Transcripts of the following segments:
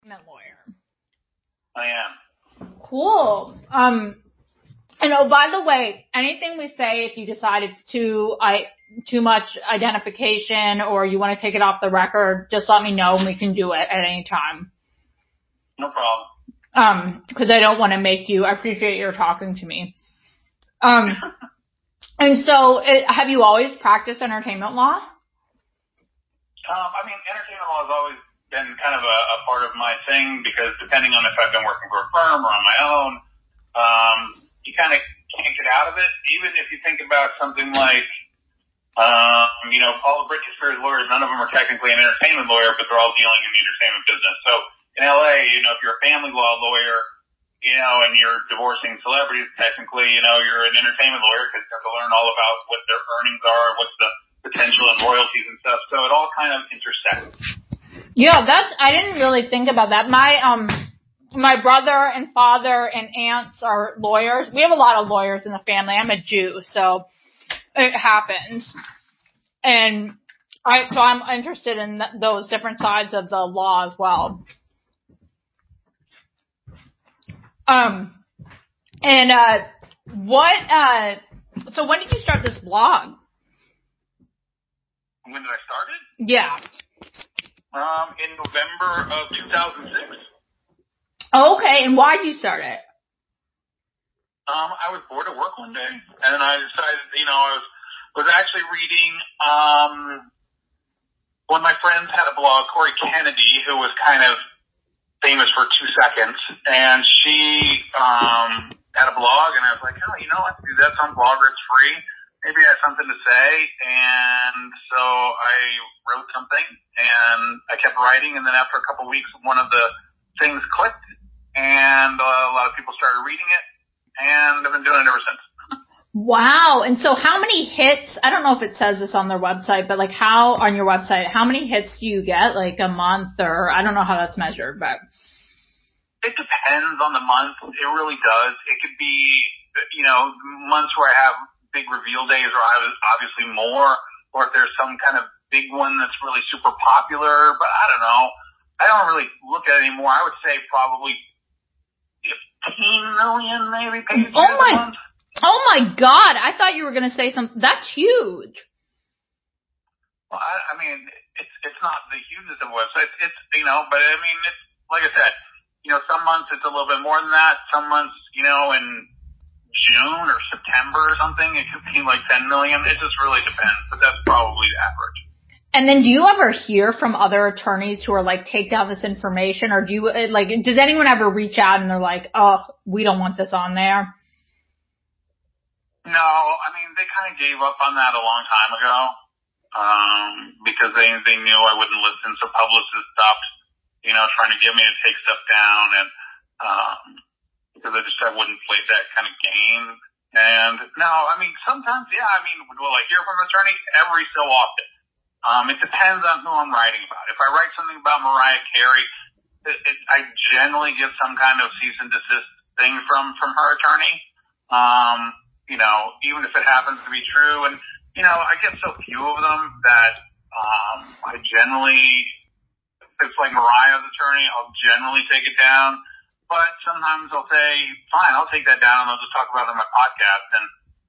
Lawyer. I am. Cool. And oh, by the way, anything we say, if you decide it's too much identification or you want to take it off the record, just let me know and we can do it at any time. No problem. Cause I don't want to make you, I appreciate your talking to me. And so have you always practiced entertainment law? Entertainment law has always been kind of a part of my thing because depending on if I've been working for a firm or on my own, you kind of can't get out of it. Even if you think about something like, all the Britney Spears lawyers, none of them are technically an entertainment lawyer, but they're all dealing in the entertainment business. So in LA, if you're a family law lawyer, and you're divorcing celebrities, technically, you're an entertainment lawyer because you have to learn all about what their earnings are, what's the potential and royalties and stuff. So it all kind of intersects. Yeah, I didn't really think about that. My brother and father and aunts are lawyers. We have a lot of lawyers in the family. I'm a Jew, so it happens. And so I'm interested in those different sides of the law as well. So when did you start this blog? When did I start it? Yeah. In November of 2006. Okay, and why did you start it? I was bored at work one day, and I decided, I was actually reading, one of my friends had a blog, Corey Kennedy, who was kind of famous for 2 seconds, and she, had a blog, and I was like, I can do that. It's on Blogger, it's free. Maybe I have something to say, and so I wrote something, and I kept writing, and then after a couple of weeks, one of the things clicked, and a lot of people started reading it, and I've been doing it ever since. Wow. And so how many hits, I don't know if it says this on their website, but on your website, how many hits do you get, a month, or I don't know how that's measured, but. It depends on the month. It really does. It could be, months where I have big reveal days or obviously more, or if there's some kind of big one that's really super popular, but I don't know. I don't really look at it anymore. I would say probably 15 million maybe page views a month. Oh my God. I thought you were going to say something. That's huge. Well, it's not the hugest of websites. It's, but it's, like I said, some months it's a little bit more than that. Some months, in June or September or something, it could be 10 million. It just really depends, but that's probably the average. And then do you ever hear from other attorneys who are take down this information, or do you, does anyone ever reach out and they're like, oh, we don't want this on there? No, they kind of gave up on that a long time ago, because they knew I wouldn't listen, so publicists stopped, trying to get me to take stuff down, and, because I wouldn't play that kind of game. And no, sometimes, yeah, will I hear from an attorney? Every so often. It depends on who I'm writing about. If I write something about Mariah Carey, I generally get some kind of cease and desist thing from her attorney. Even if it happens to be true. And, I get so few of them that, I generally, if it's like Mariah's attorney, I'll generally take it down. But sometimes I'll say, fine, I'll take that down and I'll just talk about it on my podcast and,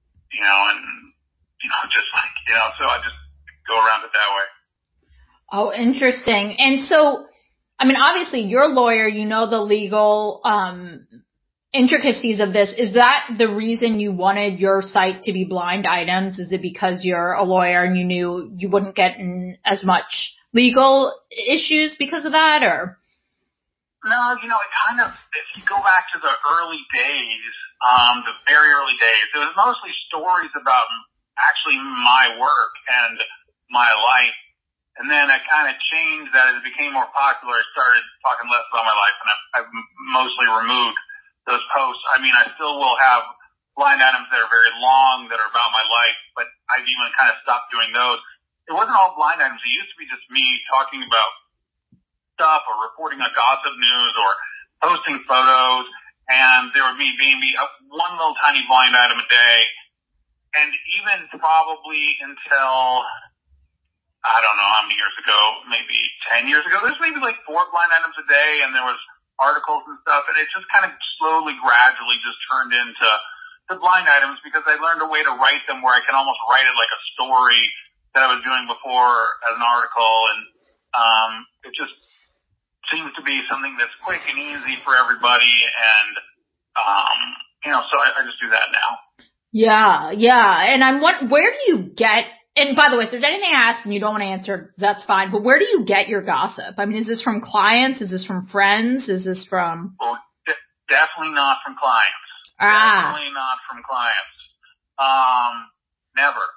so I just go around it that way. Oh, interesting. And so, obviously you're a lawyer, the legal, intricacies of this. Is that the reason you wanted your site to be blind items? Is it because you're a lawyer and you knew you wouldn't get in as much legal issues because of that, or? No, it kind of, if you go back to the early days, the very early days, it was mostly stories about actually my work and my life. And then I kind of changed that as it became more popular. I started talking less about my life, and I've mostly removed those posts. I still will have blind items that are very long that are about my life, but I've even kind of stopped doing those. It wasn't all blind items. It used to be just me talking about stuff or reporting on gossip news or posting photos, and there would be one little tiny blind item a day. And even probably until I don't know how many years ago, maybe 10 years ago, there's maybe like 4 blind items a day, and there was articles and stuff, and it just kind of slowly, gradually just turned into the blind items because I learned a way to write them where I can almost write it like a story that I was doing before as an article, and it just seems to be something that's quick and easy for everybody, and so I just do that now. Yeah, and where do you get? And by the way, if there's anything I ask and you don't want to answer, that's fine. But where do you get your gossip? I mean, is this from clients? Is this from friends? Is this from? Well, definitely not from clients. Definitely not from clients. Never.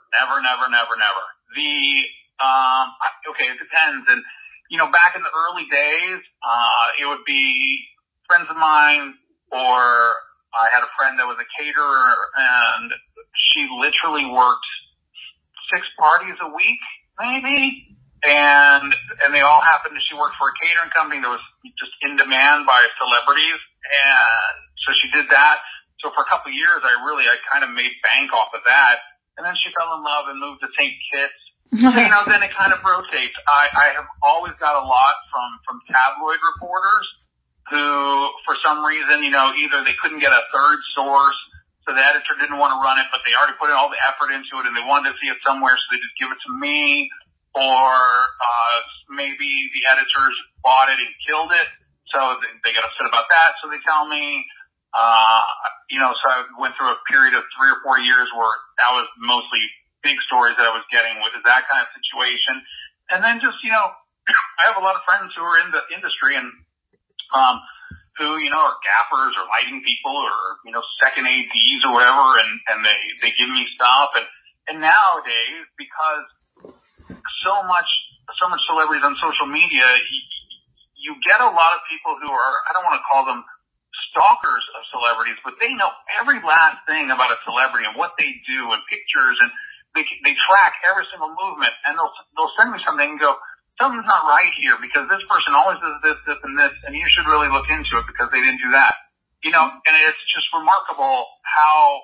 Okay, it depends. And, back in the early days, it would be friends of mine, or I had a friend that was a caterer, and she literally worked 6 parties a week, maybe. And they all happened, she worked for a catering company that was just in demand by celebrities. And so she did that. So for a couple of years, I kind of made bank off of that. And then she fell in love and moved to St. Kitts. So, then it kind of rotates. I have always got a lot from tabloid reporters who, for some reason, either they couldn't get a third source, so the editor didn't want to run it, but they already put in all the effort into it and they wanted to see it somewhere, so they just give it to me. Or maybe the editors bought it and killed it, so they got upset about that, so they tell me. So I went through a period of 3 or 4 years where that was mostly big stories that I was getting with that kind of situation. And then just, I have a lot of friends who are in the industry and who, are gaffers or lighting people or, second ADs or whatever, and they give me stuff. And nowadays, because so much celebrities on social media, you get a lot of people who are, I don't want to call them stalkers of celebrities, but they know every last thing about a celebrity and what they do and pictures, and they track every single movement, and they'll send me something and go, something's not right here because this person always does this, and this, and you should really look into it because they didn't do that. And it's just remarkable how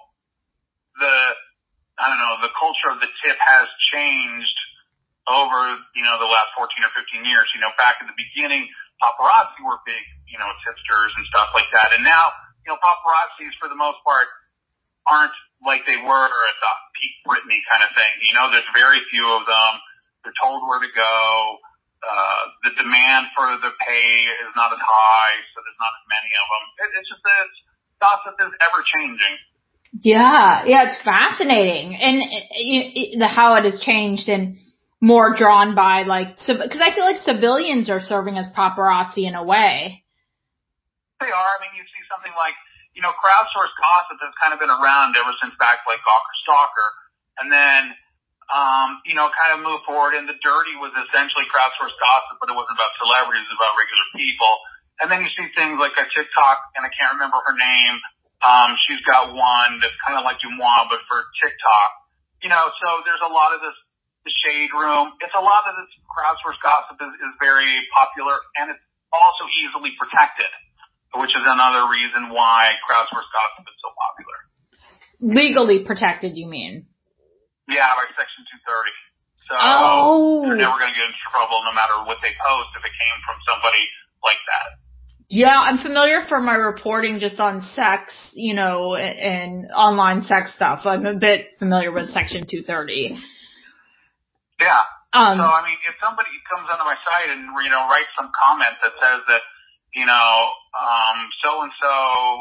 the culture of the tip has changed over, the last 14 or 15 years. Back in the beginning, paparazzi were big, tipsters and stuff like that. And now, paparazzis for the most part aren't like they were at the peak Britney kind of thing. There's very few of them. They're told where to go. The demand for the pay is not as high, so there's not as many of them. It's just that gossip is ever changing. Yeah, it's fascinating, and how it has changed and more drawn by because I feel like civilians are serving as paparazzi in a way. They are. I mean, you see something like crowdsourced gossip has kind of been around ever since back like Gawker Stalker, and then. Kind of move forward, and The Dirty was essentially crowdsourced gossip, but it wasn't about celebrities, it was about regular people. And then you see things like a TikTok, and I can't remember her name. She's got one that's kind of like Dumois, but for TikTok. So there's a lot of this, the shade room. It's a lot of this crowdsourced gossip is very popular, and it's also easily protected, which is another reason why crowdsourced gossip is so popular. Legally protected, you mean? Yeah, by Section 230. So they're never going to get in trouble no matter what they post if it came from somebody like that. Yeah, I'm familiar from my reporting just on sex, and online sex stuff. I'm a bit familiar with Section 230. Yeah. So, I mean, if somebody comes onto my site and, writes some comment that says that, so-and-so,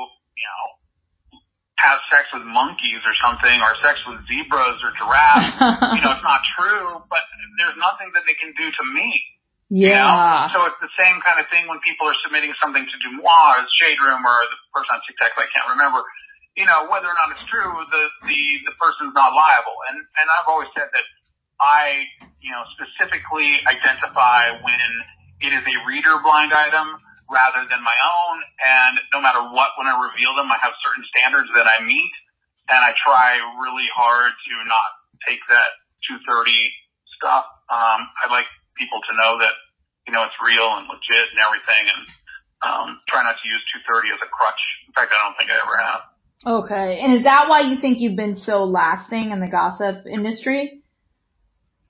have sex with monkeys or something, or sex with zebras or giraffes, it's not true, but there's nothing that they can do to me. Yeah. So it's the same kind of thing when people are submitting something to Dumois, Shade Room, or the person on TikTok, I can't remember, whether or not it's true, the person's not liable. And I've always said that I, specifically identify when it is a reader blind item rather than my own, and no matter what, when I reveal them, I have certain standards that I meet, and I try really hard to not take that 230 stuff. I like people to know that, it's real and legit and everything, and try not to use 230 as a crutch. In fact, I don't think I ever have. Okay, and is that why you think you've been so lasting in the gossip industry?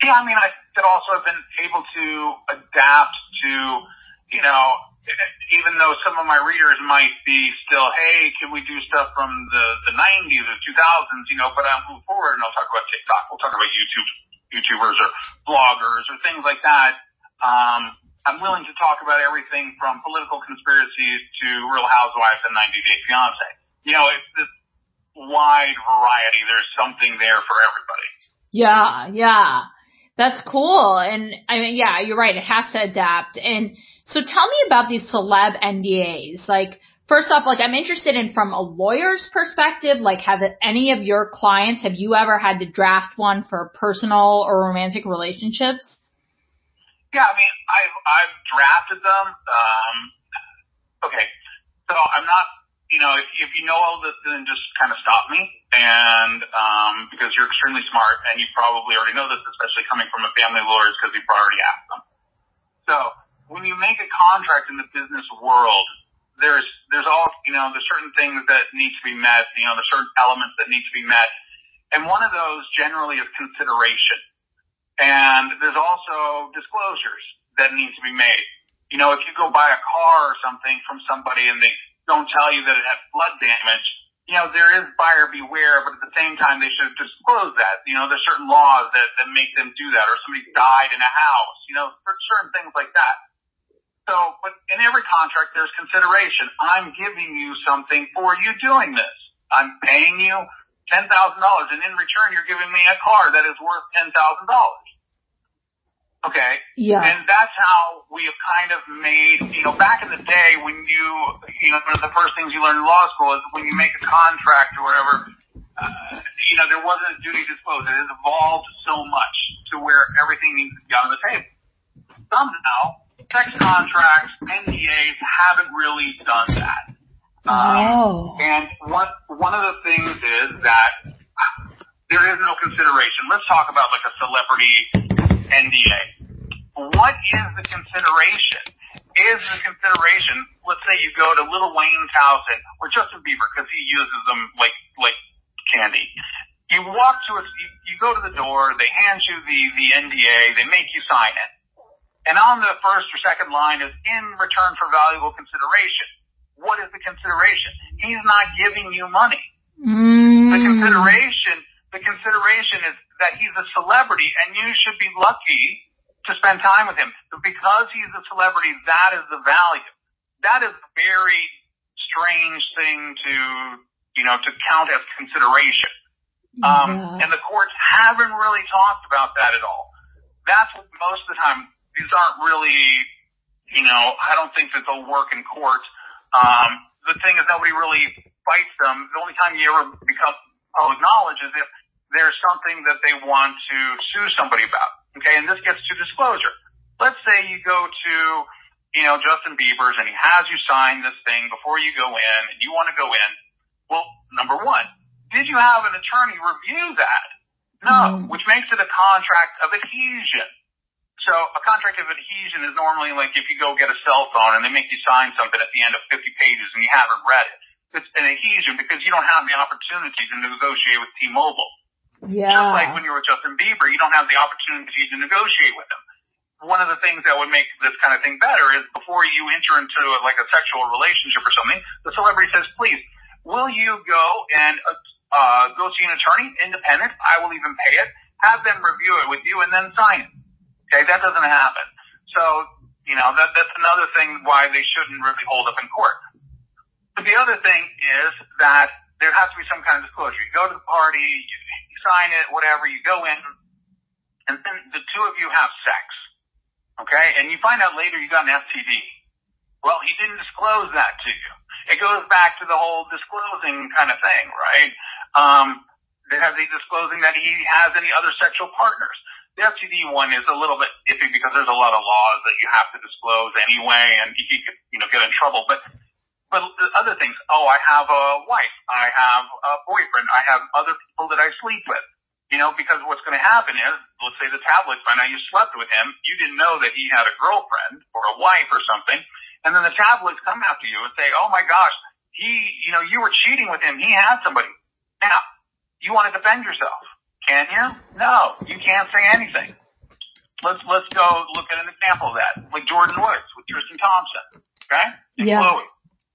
Yeah, I mean, I could also have been able to adapt to, you know, even though some of my readers might be still, hey, can we do stuff from the 90s or 2000s, you know, but I'll move forward and I'll talk about TikTok. We'll talk about YouTubers or bloggers or things like that. I'm willing to talk about everything from political conspiracies to Real Housewives and 90 Day Fiancé. You know, it's this wide variety. There's something there for everybody. Yeah. That's cool. And I mean, yeah, you're right. It has to adapt. And so tell me about these celeb NDAs. Like, first off, like, I'm interested in from a lawyer's perspective, like, have any of your clients, have you ever had to draft one for personal or romantic relationships? Yeah, I mean, I've drafted them. Okay. So I'm not, you know, if you know all this, then just kind of stop me. And, because you're extremely smart and you probably already know this, especially coming from a family lawyer, because you've already asked them. So when you make a contract in the business world, there's all, you know, there's certain things that need to be met, you know, there's certain elements that need to be met. And one of those generally is consideration. And there's also disclosures that need to be made. You know, if you go buy a car or something from somebody and they don't tell you that it has flood damage, you know, there is buyer beware, but at the same time, they should disclose that. You know, there's certain laws that make them do that, or somebody died in a house, you know, certain things like that. So, but in every contract, there's consideration. I'm giving you something for you doing this. I'm paying you $10,000, and in return, you're giving me a car that is worth $10,000. Okay. Yeah. And that's how we have kind of made, you know, back in the day when you know, one of the first things you learn in law school is when you make a contract or whatever, you know, there wasn't a duty to disclose. It has evolved so much to where everything needs to be on the table. Somehow, sex contracts, NDAs haven't really done that. And one of the things is that there is no consideration. Let's talk about like a celebrity NDA. What is the consideration? Is the consideration, let's say you go to Lil Wayne's house or Justin Bieber, because he uses them like candy. You walk to you go to the door, they hand you the NDA, they make you sign it. And on the first or second line is in return for valuable consideration. What is the consideration? He's not giving you money. The consideration is that he's a celebrity and you should be lucky to spend time with him. But because he's a celebrity, that is the value. That is a very strange thing to, you know, to count as consideration. And the courts haven't really talked about that at all. That's what most of the time, these aren't really, you know, I don't think that they'll work in court. The thing is nobody really fights them. The only time you ever become public knowledge is if there's something that they want to sue somebody about. Okay, and this gets to disclosure. Let's say you go to, you know, Justin Bieber's and he has you sign this thing before you go in and you want to go in. Well, number one, did you have an attorney review that? No, which makes it a contract of adhesion. So a contract of adhesion is normally like if you go get a cell phone and they make you sign something at the end of 50 pages and you haven't read it. It's an adhesion because you don't have the opportunity to negotiate with T-Mobile. Yeah. Just like when you're with Justin Bieber, you don't have the opportunity to negotiate with him. One of the things that would make this kind of thing better is before you enter into like a sexual relationship or something, the celebrity says, please, will you go and go see an attorney, independent? I will even pay it. Have them review it with you and then sign it. Okay, that doesn't happen. So, you know, that's another thing why they shouldn't really hold up in court. But the other thing is that there has to be some kind of disclosure. You go to the party, you sign it, whatever, you go in, and then the two of you have sex. Okay? And you find out later you got an STD. Well, he didn't disclose that to you. It goes back to the whole disclosing kind of thing, right? Has he disclosing that he has any other sexual partners? The STD one is a little bit iffy because there's a lot of laws that you have to disclose anyway, and he could, you know, get in trouble. But other things, I have a wife, I have a boyfriend, I have other people that I sleep with. You know, because what's going to happen is, let's say the tablets find out you slept with him, you didn't know that he had a girlfriend or a wife or something, and then the tablets come after you and say, oh my gosh, you were cheating with him, he had somebody. Now, you want to defend yourself. Can you? No, you can't say anything. let's go look at an example of that, like Jordan Woods with Tristan Thompson, okay? And Chloe.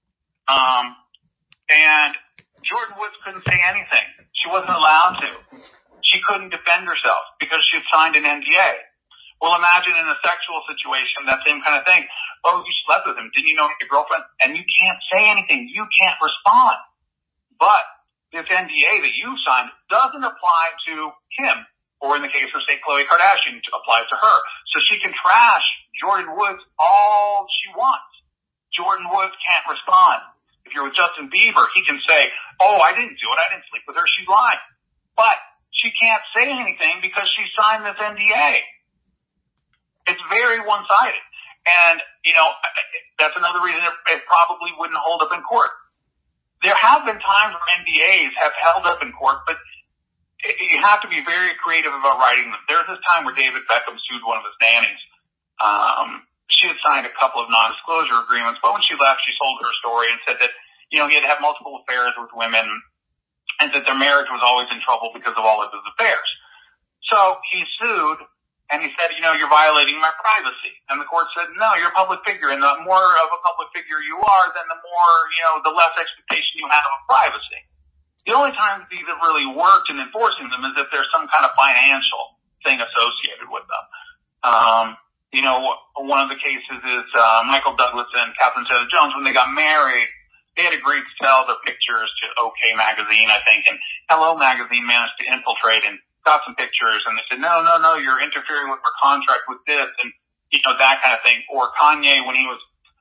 And Jordan Woods couldn't say anything. She wasn't allowed to. She couldn't defend herself because she had signed an NDA. Well, imagine in a sexual situation, that same kind of thing. Oh, you slept with him. Didn't you know he's your girlfriend? And you can't say anything. You can't respond. But this NDA that you signed doesn't apply to him, or in the case of, say, Khloe Kardashian, it applies to her. So she can trash Jordan Woods all she wants. Jordan Woods can't respond. If you're with Justin Bieber, he can say, oh, I didn't do it. I didn't sleep with her. She's lying. But she can't say anything because she signed this NDA. It's very one-sided. And, you know, that's another reason it probably wouldn't hold up in court. There have been times where NDAs have held up in court, but you have to be very creative about writing them. There was this time where David Beckham sued one of his nannies. She had signed a couple of non-disclosure agreements, but when she left, she sold her story and said that, you know, he had had multiple affairs with women and that their marriage was always in trouble because of all of his affairs. So he sued. And he said, you know, you're violating my privacy. And the court said, no, you're a public figure. And the more of a public figure you are, then the more, you know, the less expectation you have of privacy. The only time these have really worked in enforcing them is if there's some kind of financial thing associated with them. You know, one of the cases is Michael Douglas and Catherine Zeta-Jones. When they got married, they had agreed to sell their pictures to OK Magazine, I think. And Hello Magazine managed to infiltrate and got some pictures, and they said, no, you're interfering with our contract with this, and, you know, that kind of thing. Or Kanye, when he was,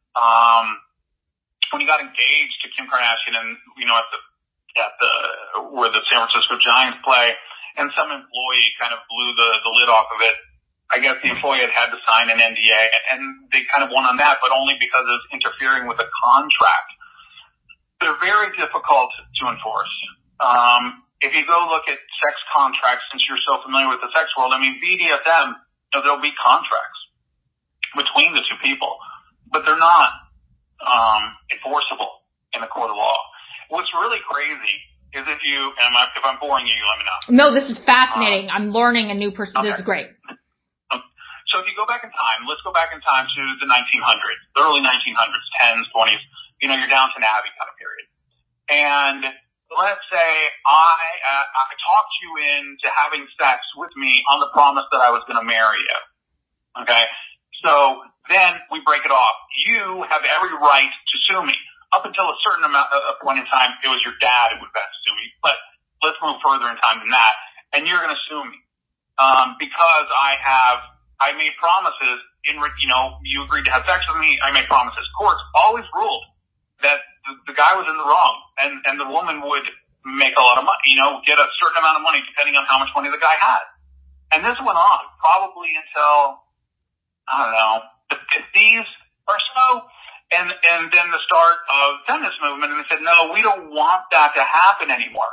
when he got engaged to Kim Kardashian and, you know, where the San Francisco Giants play, and some employee kind of blew the lid off of it. I guess the employee had to sign an NDA, and they kind of won on that, but only because of interfering with a contract. They're very difficult to enforce. If you go look at sex contracts, since you're so familiar with the sex world, I mean, BDSM, you know, there'll be contracts between the two people, but they're not enforceable in a court of law. What's really crazy is if I'm boring you, let me know. No, this is fascinating. I'm learning a new person. Okay. This is great. So if you go back in time, let's go back in time to the 1900s, the early 1900s, 10s, 20s, you know, your Downton Abbey kind of period. And let's say I talked you into having sex with me on the promise that I was going to marry you. Okay? So then we break it off. You have every right to sue me. Up until a certain point in time, it was your dad who would have to sue me. But let's move further in time than that. And you're going to sue me. Because I made promises you know, you agreed to have sex with me. I made promises. Courts always ruled that the guy was in the wrong, and the woman would make a lot of money, you know, get a certain amount of money depending on how much money the guy had. And this went on probably until, I don't know, the 50s or so, and then the start of the feminist movement, and they said, no, we don't want that to happen anymore.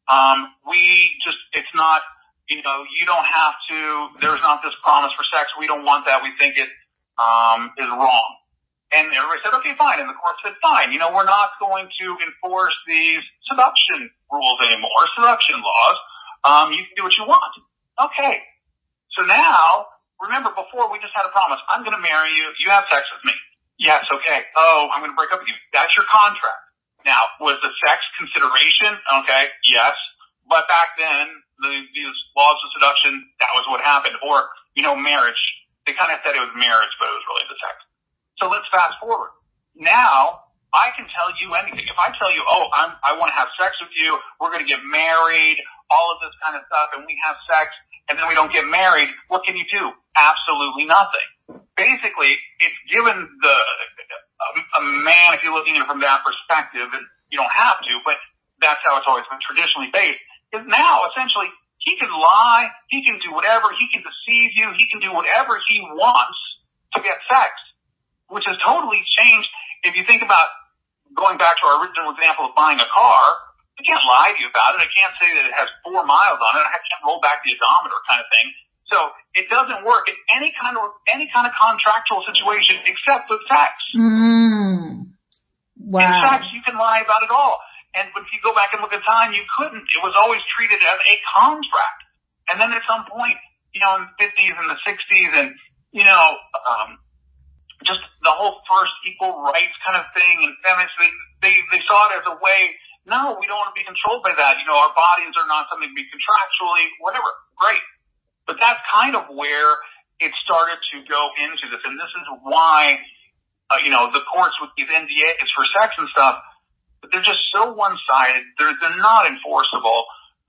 It's not, you know, you don't have to, there's not this promise for sex. We don't want that. We think it is wrong. And everybody said, okay, fine. And the court said, fine. You know, we're not going to enforce these seduction rules anymore, seduction laws. You can do what you want. Okay. So now, remember, before we just had a promise. I'm going to marry you. You have sex with me. Yes, okay. Oh, I'm going to break up with you. That's your contract. Now, was the sex consideration? Okay, yes. But back then, these laws of seduction, that was what happened. Or, you know, marriage. They kind of said it was marriage, but it was really the sex. So let's fast forward. Now, I can tell you anything. If I tell you, oh, I want to have sex with you, we're going to get married, all of this kind of stuff, and we have sex, and then we don't get married, what can you do? Absolutely nothing. Basically, it's given a man, if you're looking at it from that perspective, and you don't have to, but that's how it's always been traditionally based, is now, essentially, he can lie, he can do whatever, he can deceive you, he can do whatever he wants to get sex. Which has totally changed. If you think about going back to our original example of buying a car, I can't lie to you about it. I can't say that it has 4 miles on it. I can't roll back the odometer kind of thing. So it doesn't work in any kind of contractual situation except with sex. Wow. In sex, you can lie about it all. But if you go back and look at time, you couldn't. It was always treated as a contract. And then at some point, in the 50s and the 60s, and, just the whole first equal rights kind of thing, and feminists, they saw it as a way, no, we don't want to be controlled by that. Our bodies are not something to be contractually, whatever. Great. But that's kind of where it started to go into this, and this is why, the courts with these NDAs for sex and stuff, they're just so one-sided. They're not enforceable.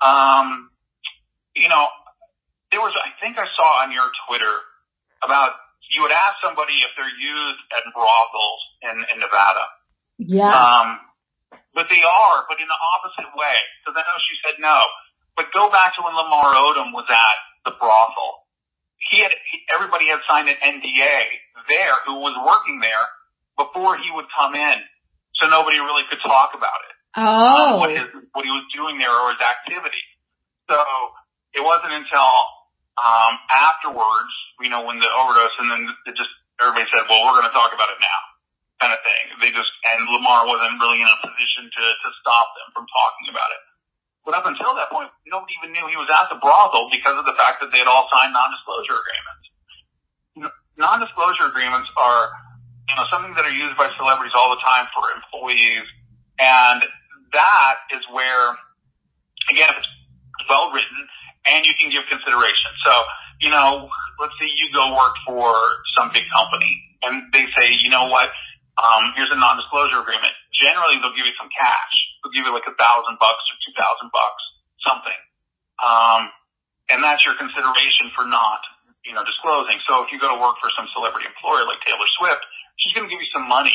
There was, I think I saw on your Twitter about, you would ask somebody if they're used at brothels in Nevada. Yeah. But they are, but in the opposite way. Because I know she said no. But go back to when Lamar Odom was at the brothel. Everybody had signed an NDA there who was working there before he would come in. So nobody really could talk about it. Oh. What he was doing there or his activity. So it wasn't until afterwards, when the overdose, and then everybody said, well, we're going to talk about it now, kind of thing. And Lamar wasn't really in a position to stop them from talking about it. But up until that point, nobody even knew he was at the brothel because of the fact that they had all signed non-disclosure agreements. Non-disclosure agreements are, something that are used by celebrities all the time for employees. And that is where, again, if it's well written and you can give consideration. So, let's say you go work for some big company and they say, you know what, here's a non-disclosure agreement. Generally, they'll give you some cash. They'll give you like $1,000 or $2,000, something. And that's your consideration for not, disclosing. So if you go to work for some celebrity employer like Taylor Swift, she's going to give you some money,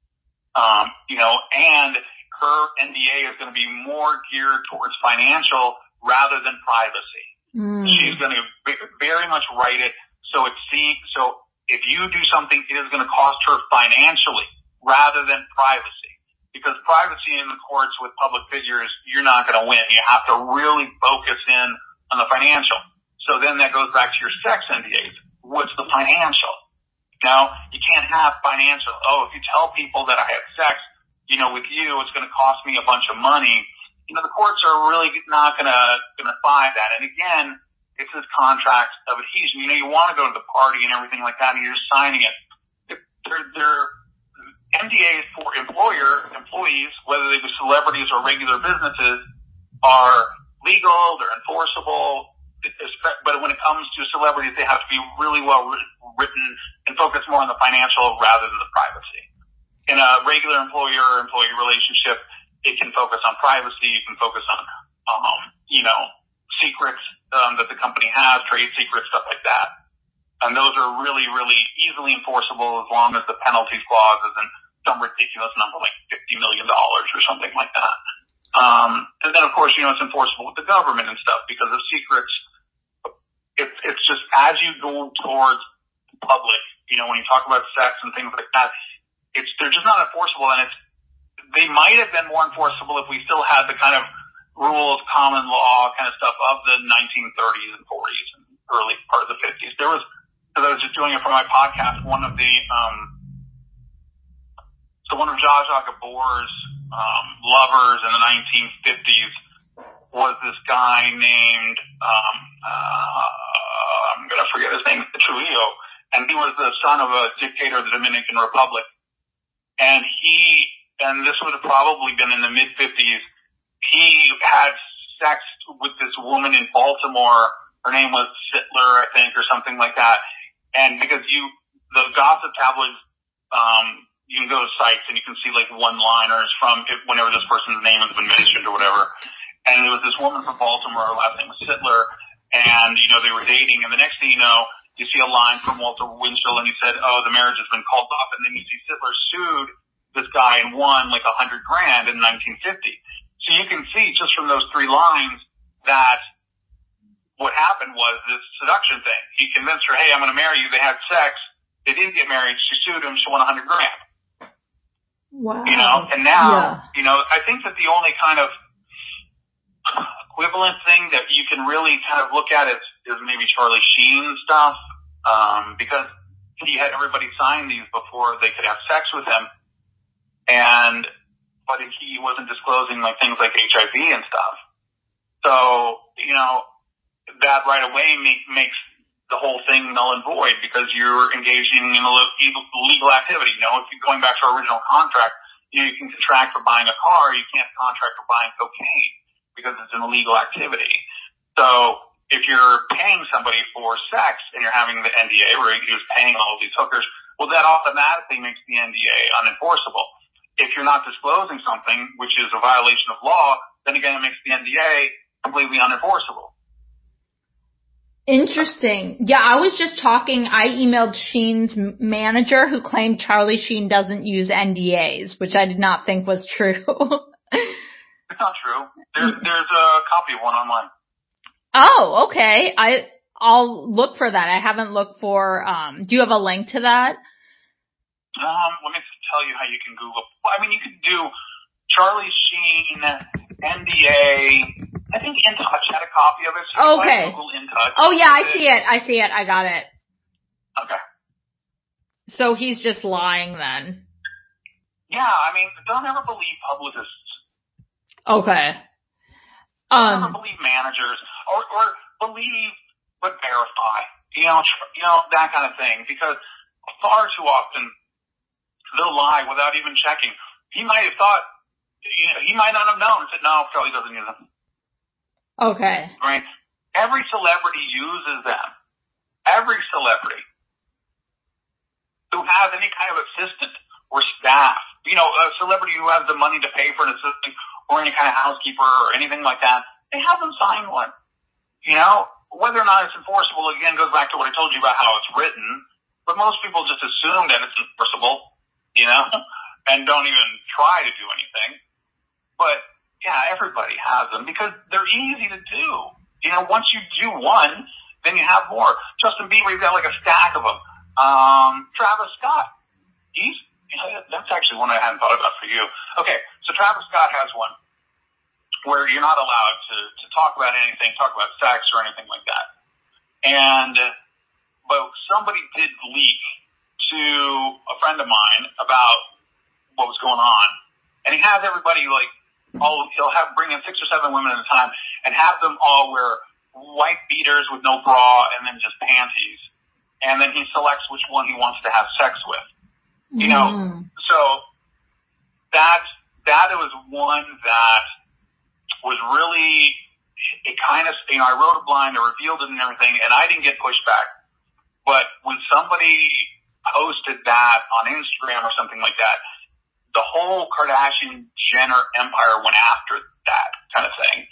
and her NDA is going to be more geared towards financial rather than privacy. She's going to very much write it so if you do something, it is going to cost her financially rather than privacy. Because privacy in the courts with public figures, you're not going to win. You have to really focus in on the financial. So then that goes back to your sex NDAs. What's the financial? You can't have financial. Oh, if you tell people that I had sex, with you, it's going to cost me a bunch of money. The courts are really not going to find that. And again, it's this contract of adhesion. You want to go to the party and everything like that, and you're just signing it. They're NDAs for employees, whether they be celebrities or regular businesses, are legal, they're enforceable. But when it comes to celebrities, they have to be really well written and focus more on the financial rather than the privacy. In a regular employer-employee relationship, it can focus on privacy. You can focus on, secrets that the company has, trade secrets, stuff like that. And those are really, really easily enforceable as long as the penalty clause isn't some ridiculous number like $50 million or something like that. And then, of course, it's enforceable with the government and stuff because of secrets. It's just as you go towards public, when you talk about sex and things like that, they're just not enforceable, and they might have been more enforceable if we still had the kind of rules, common law kind of stuff of the 1930s and 40s and early part of the 50s. Because I was just doing it for my podcast, one of Zsa Zsa Gabor's lovers in the 1950s was this guy named, I'm going to forget his name, Trujillo, and he was the son of a dictator of the Dominican Republic. And this would have probably been in the mid-50s, he had sex with this woman in Baltimore. Her name was Sittler, I think, or something like that. And because the gossip tabloids, you can go to sites and you can see like one-liners from whenever this person's name has been mentioned or whatever. And there was this woman from Baltimore, her last name was Sittler, and, they were dating, and the next thing you know, you see a line from Walter Winchell, and he said, oh, the marriage has been called off, and then you see Sittler sued this guy and won like $100,000 in 1950. So you can see just from those three lines that what happened was this seduction thing. He convinced her, hey, I'm going to marry you. They had sex. They didn't get married. She sued him. She won $100,000. Wow. And now, I think that the only kind of equivalent thing that you can really kind of look at is maybe Charlie Sheen stuff, because he had everybody sign these before they could have sex with him, but he wasn't disclosing like things like HIV and stuff. So, that right away makes the whole thing null and void because you're engaging in illegal activity. You know, if you're going back to our original contract, you can contract for buying a car, you can't contract for buying cocaine because it's an illegal activity. So if you're paying somebody for sex and you're having the NDA where you're just paying all of these hookers, well, that automatically makes the NDA unenforceable. If you're not disclosing something, which is a violation of law, then again, it makes the NDA completely unenforceable. Interesting. Yeah, I emailed Sheen's manager who claimed Charlie Sheen doesn't use NDAs, which I did not think was true. It's not true. There's a copy of one online. Oh, okay. I'll look for that. I haven't looked for, do you have a link to that? Let me tell you how you can Google. I mean, you could do Charlie Sheen, NDA. I think InTouch had a copy of it. So okay. Google InTouch. Oh yeah, I see it. I got it. Okay. So he's just lying then. Yeah, I mean, don't ever believe publicists. Okay. Don't ever believe managers or believe but verify. You know, that kind of thing. Because far too often they'll lie without even checking. He might have thought, he might not have known and said, no, Charlie doesn't use them. Okay. Right? Every celebrity uses them. Every celebrity who has any kind of assistant or staff. You know, a celebrity who has the money to pay for an assistant or any kind of housekeeper or anything like that, they have them sign one. You know, whether or not it's enforceable, again, goes back to what I told you about how it's written. But most people just assume that it's enforceable, you know, and don't even try to do anything. But yeah, everybody has them because they're easy to do. You know, once you do one, then you have more. Justin Bieber, he's got like a stack of them. Travis Scott, that's actually one I hadn't thought about for you. Okay, so Travis Scott has one where you're not allowed to talk about anything, talk about sex or anything like that. But somebody did leak to a friend of mine about what was going on, and he has everybody like, he'll bring in 6 or 7 women at a time and have them all wear white beaters with no bra and then just panties. And then he selects which one he wants to have sex with. You know, so that was one that was really, it kind of, you know, I wrote a blind, I revealed it and everything, and I didn't get pushback. But when somebody posted that on Instagram or something like that, the whole Kardashian-Jenner empire went after that kind of thing.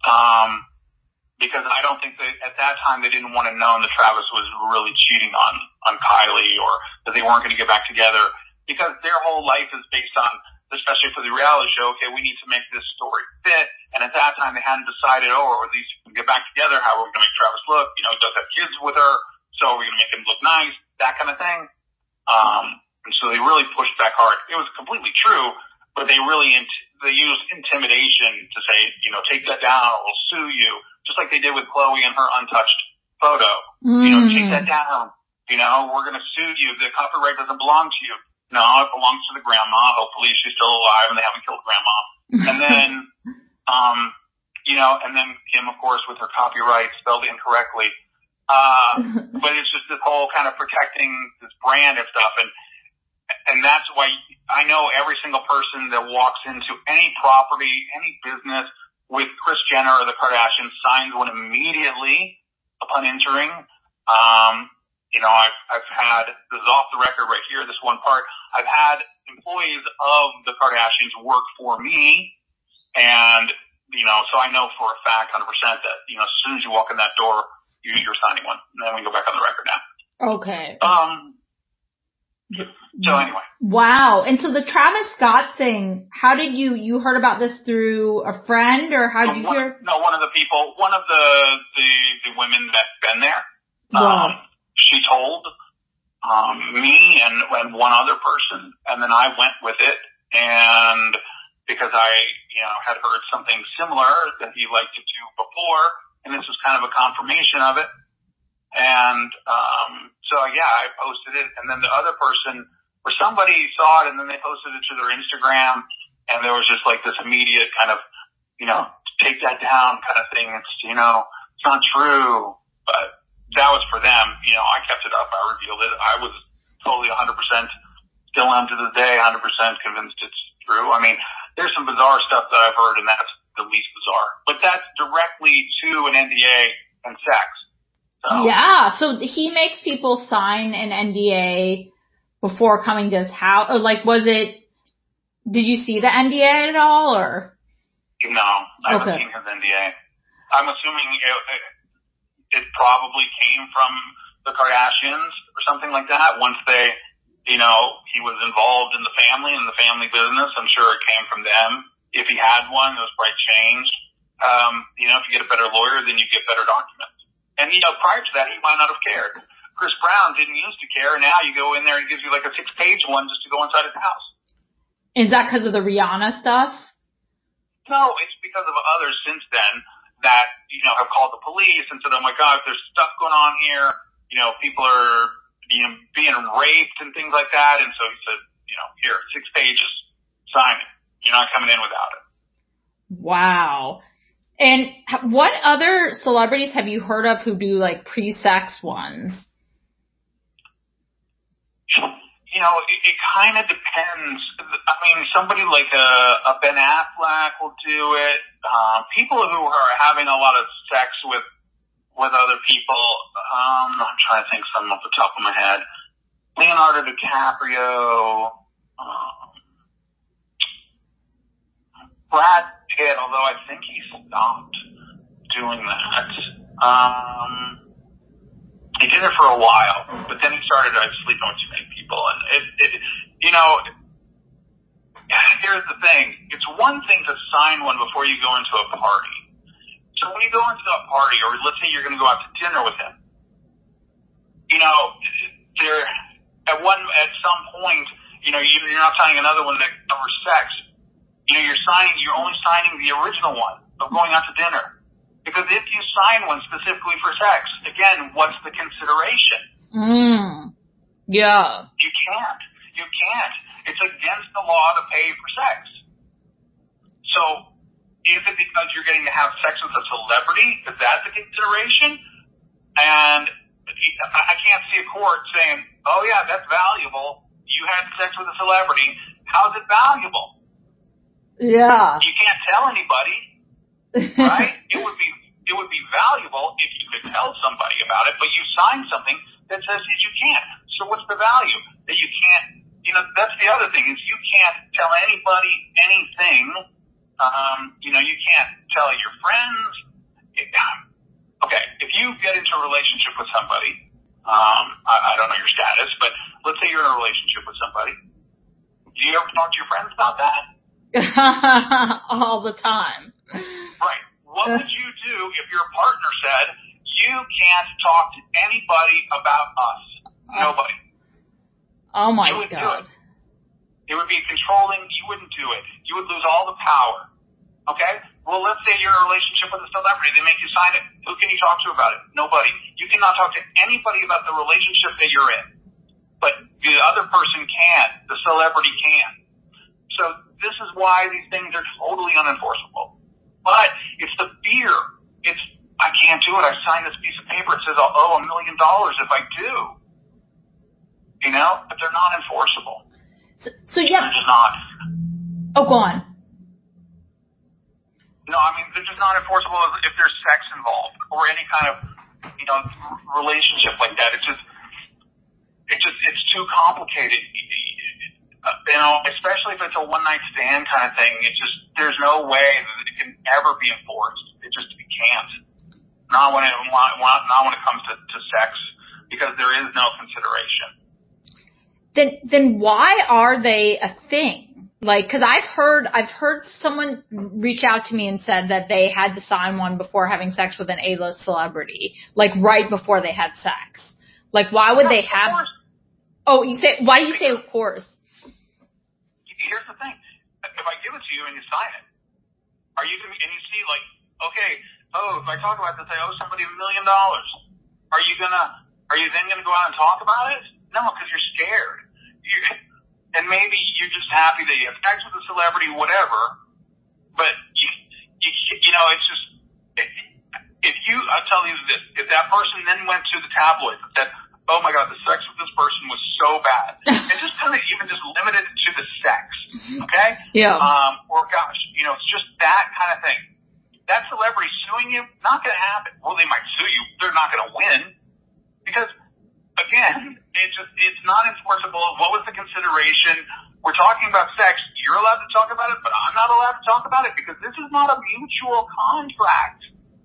Because I don't think at that time they didn't want to know that Travis was really cheating on Kylie or that they weren't going to get back together because their whole life is based on, especially for the reality show, okay, we need to make this story fit. And at that time they hadn't decided, or at least we can get back together. How are we going to make Travis look? You know, he does have kids with her. So are we going to make him look nice? That kind of thing. And so they really pushed back hard. It was completely true, but they used intimidation to say, you know, take that down or we'll sue you. Just like they did with Khloe and her untouched photo. You know, take that down. You know, we're going to sue you. The copyright doesn't belong to you. No, it belongs to the grandma. Hopefully she's still alive and they haven't killed grandma. And then, you know, and then Kim, of course, with her copyright spelled incorrectly. But it's just this whole kind of protecting this brand and stuff. And that's why I know every single person that walks into any property, any business with Kris Jenner or the Kardashians signs one immediately upon entering. You know, I've had, this is off the record right here, this one part, I've had employees of the Kardashians work for me, and, you know, so I know for a fact 100% that, you know, as soon as you walk in that door, you're signing one. And then we go back on the record now. Okay. So anyway. Wow. And so the Travis Scott thing, how did you heard about this through a friend or how did you hear? No, one of the women that's been there. Wow. She told, me and one other person, and then I went with it, and because I, you know, had heard something similar that he liked to do before, and this was kind of a confirmation of it. And, so yeah, I posted it, and then the other person, or somebody saw it, and then they posted it to their Instagram, and there was just like this immediate kind of, you know, take that down kind of thing. It's, you know, it's not true, but that was for them. I kept it up. I revealed it. I was totally 100%, still am to this day, 100% convinced it's true. I mean, there's some bizarre stuff that I've heard, and that's the least bizarre. But that's directly to an NDA and sex. So. Yeah, so he makes people sign an NDA before coming to his house. Or did you see the NDA at all, or? No, I haven't seen his NDA. I'm assuming it probably came from the Kardashians or something like that. Once he was involved in the family and the family business, I'm sure it came from them. If he had one, it was probably changed. If you get a better lawyer, then you get better documents. And, prior to that, he might not have cared. Chris Brown didn't used to care. Now you go in there and he gives you like a 6-page one just to go inside his house. Is that because of the Rihanna stuff? No, it's because of others since then that, have called the police and said, oh my God, there's stuff going on here. People are being raped and things like that. And so he said, here, 6 pages, sign it. You're not coming in without it. Wow. And what other celebrities have you heard of who do like pre-sex ones? It kind of depends. I mean, somebody like a Ben Affleck will do it. People who are having a lot of sex with other people. I'm trying to think of something off the top of my head. Leonardo DiCaprio. Brad Pitt, although I think he stopped doing that. He did it for a while, but then he started sleeping with too many people. And here's the thing. It's one thing to sign one before you go into a party. So when you go into a party, or let's say you're going to go out to dinner with him, at some point, you're not signing another one that covers sex. You're only signing the original one of going out to dinner. Because if you sign one specifically for sex, again, what's the consideration? Yeah. You can't. It's against the law to pay for sex. So, is it because you're getting to have sex with a celebrity? Is that the consideration? And I can't see a court saying, oh yeah, that's valuable. You had sex with a celebrity. How's it valuable? Yeah. You can't tell anybody, right? It would be valuable if you could tell somebody about it, but you signed something that says that you can't. So what's the value? That you can't, that's the other thing is you can't tell anybody anything. You can't tell your friends. Okay, if you get into a relationship with somebody, I don't know your status, but let's say you're in a relationship with somebody. Do you ever talk to your friends about that? All the time. Right. What would you do if your partner said, you can't talk to anybody about us? Nobody. Oh my God. It would be controlling. You wouldn't do it. You would lose all the power. Okay? Well, let's say you're in a relationship with a celebrity. They make you sign it. Who can you talk to about it? Nobody. You cannot talk to anybody about the relationship that you're in. But the other person can. The celebrity can. So this is why these things are totally unenforceable. But it's the fear. I can't do it. I signed this piece of paper. It says I'll owe $1 million if I do. But they're not enforceable. So yeah. They're just not. Oh, go on. No, I mean, they're just not enforceable if there's sex involved or any kind of, relationship like that. It's too complicated. Especially if it's a one-night stand kind of thing. There's no way that it can ever be enforced. It can't. Not when it comes to sex, because there is no consideration. Then why are they a thing? Like, cause I've heard someone reach out to me and said that they had to sign one before having sex with an A-list celebrity, like right before they had sex. Like, why would they have? Course. Oh, why do you say of course? Here's the thing. If I give it to you and you sign it, are you going to, and you see like, okay, if I talk about this, I owe somebody $1 million. Are you then going to go out and talk about it? No, because you're scared. And maybe you're just happy that you have sex with a celebrity, whatever. But it's just, I'll tell you this, if that person then went to the tabloids and said, oh my God, the sex with this person was so bad, and just kind of even just limited it to the sex, okay? Yeah. Or gosh, it's just that kind of thing. That celebrity suing you, not going to happen. Well, they might sue you. They're not going to win because, again, it's not enforceable. What was the consideration? We're talking about sex. You're allowed to talk about it, but I'm not allowed to talk about it because this is not a mutual contract.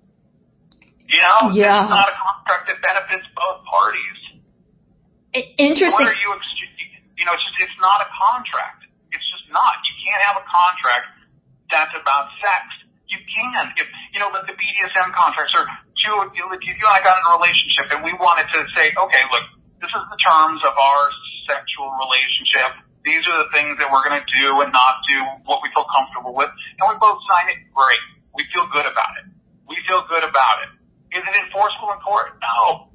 Yeah. It's not a contract that benefits both parties. Interesting. What are you, it's not a contract. It's just not. You can't have a contract that's about sex. You can. If, like the BDSM contracts or if you and I got in a relationship and we wanted to say, okay, look, this is the terms of our sexual relationship. These are the things that we're going to do and not do, what we feel comfortable with. And we both sign it, great. We feel good about it. Is it enforceable in court? No.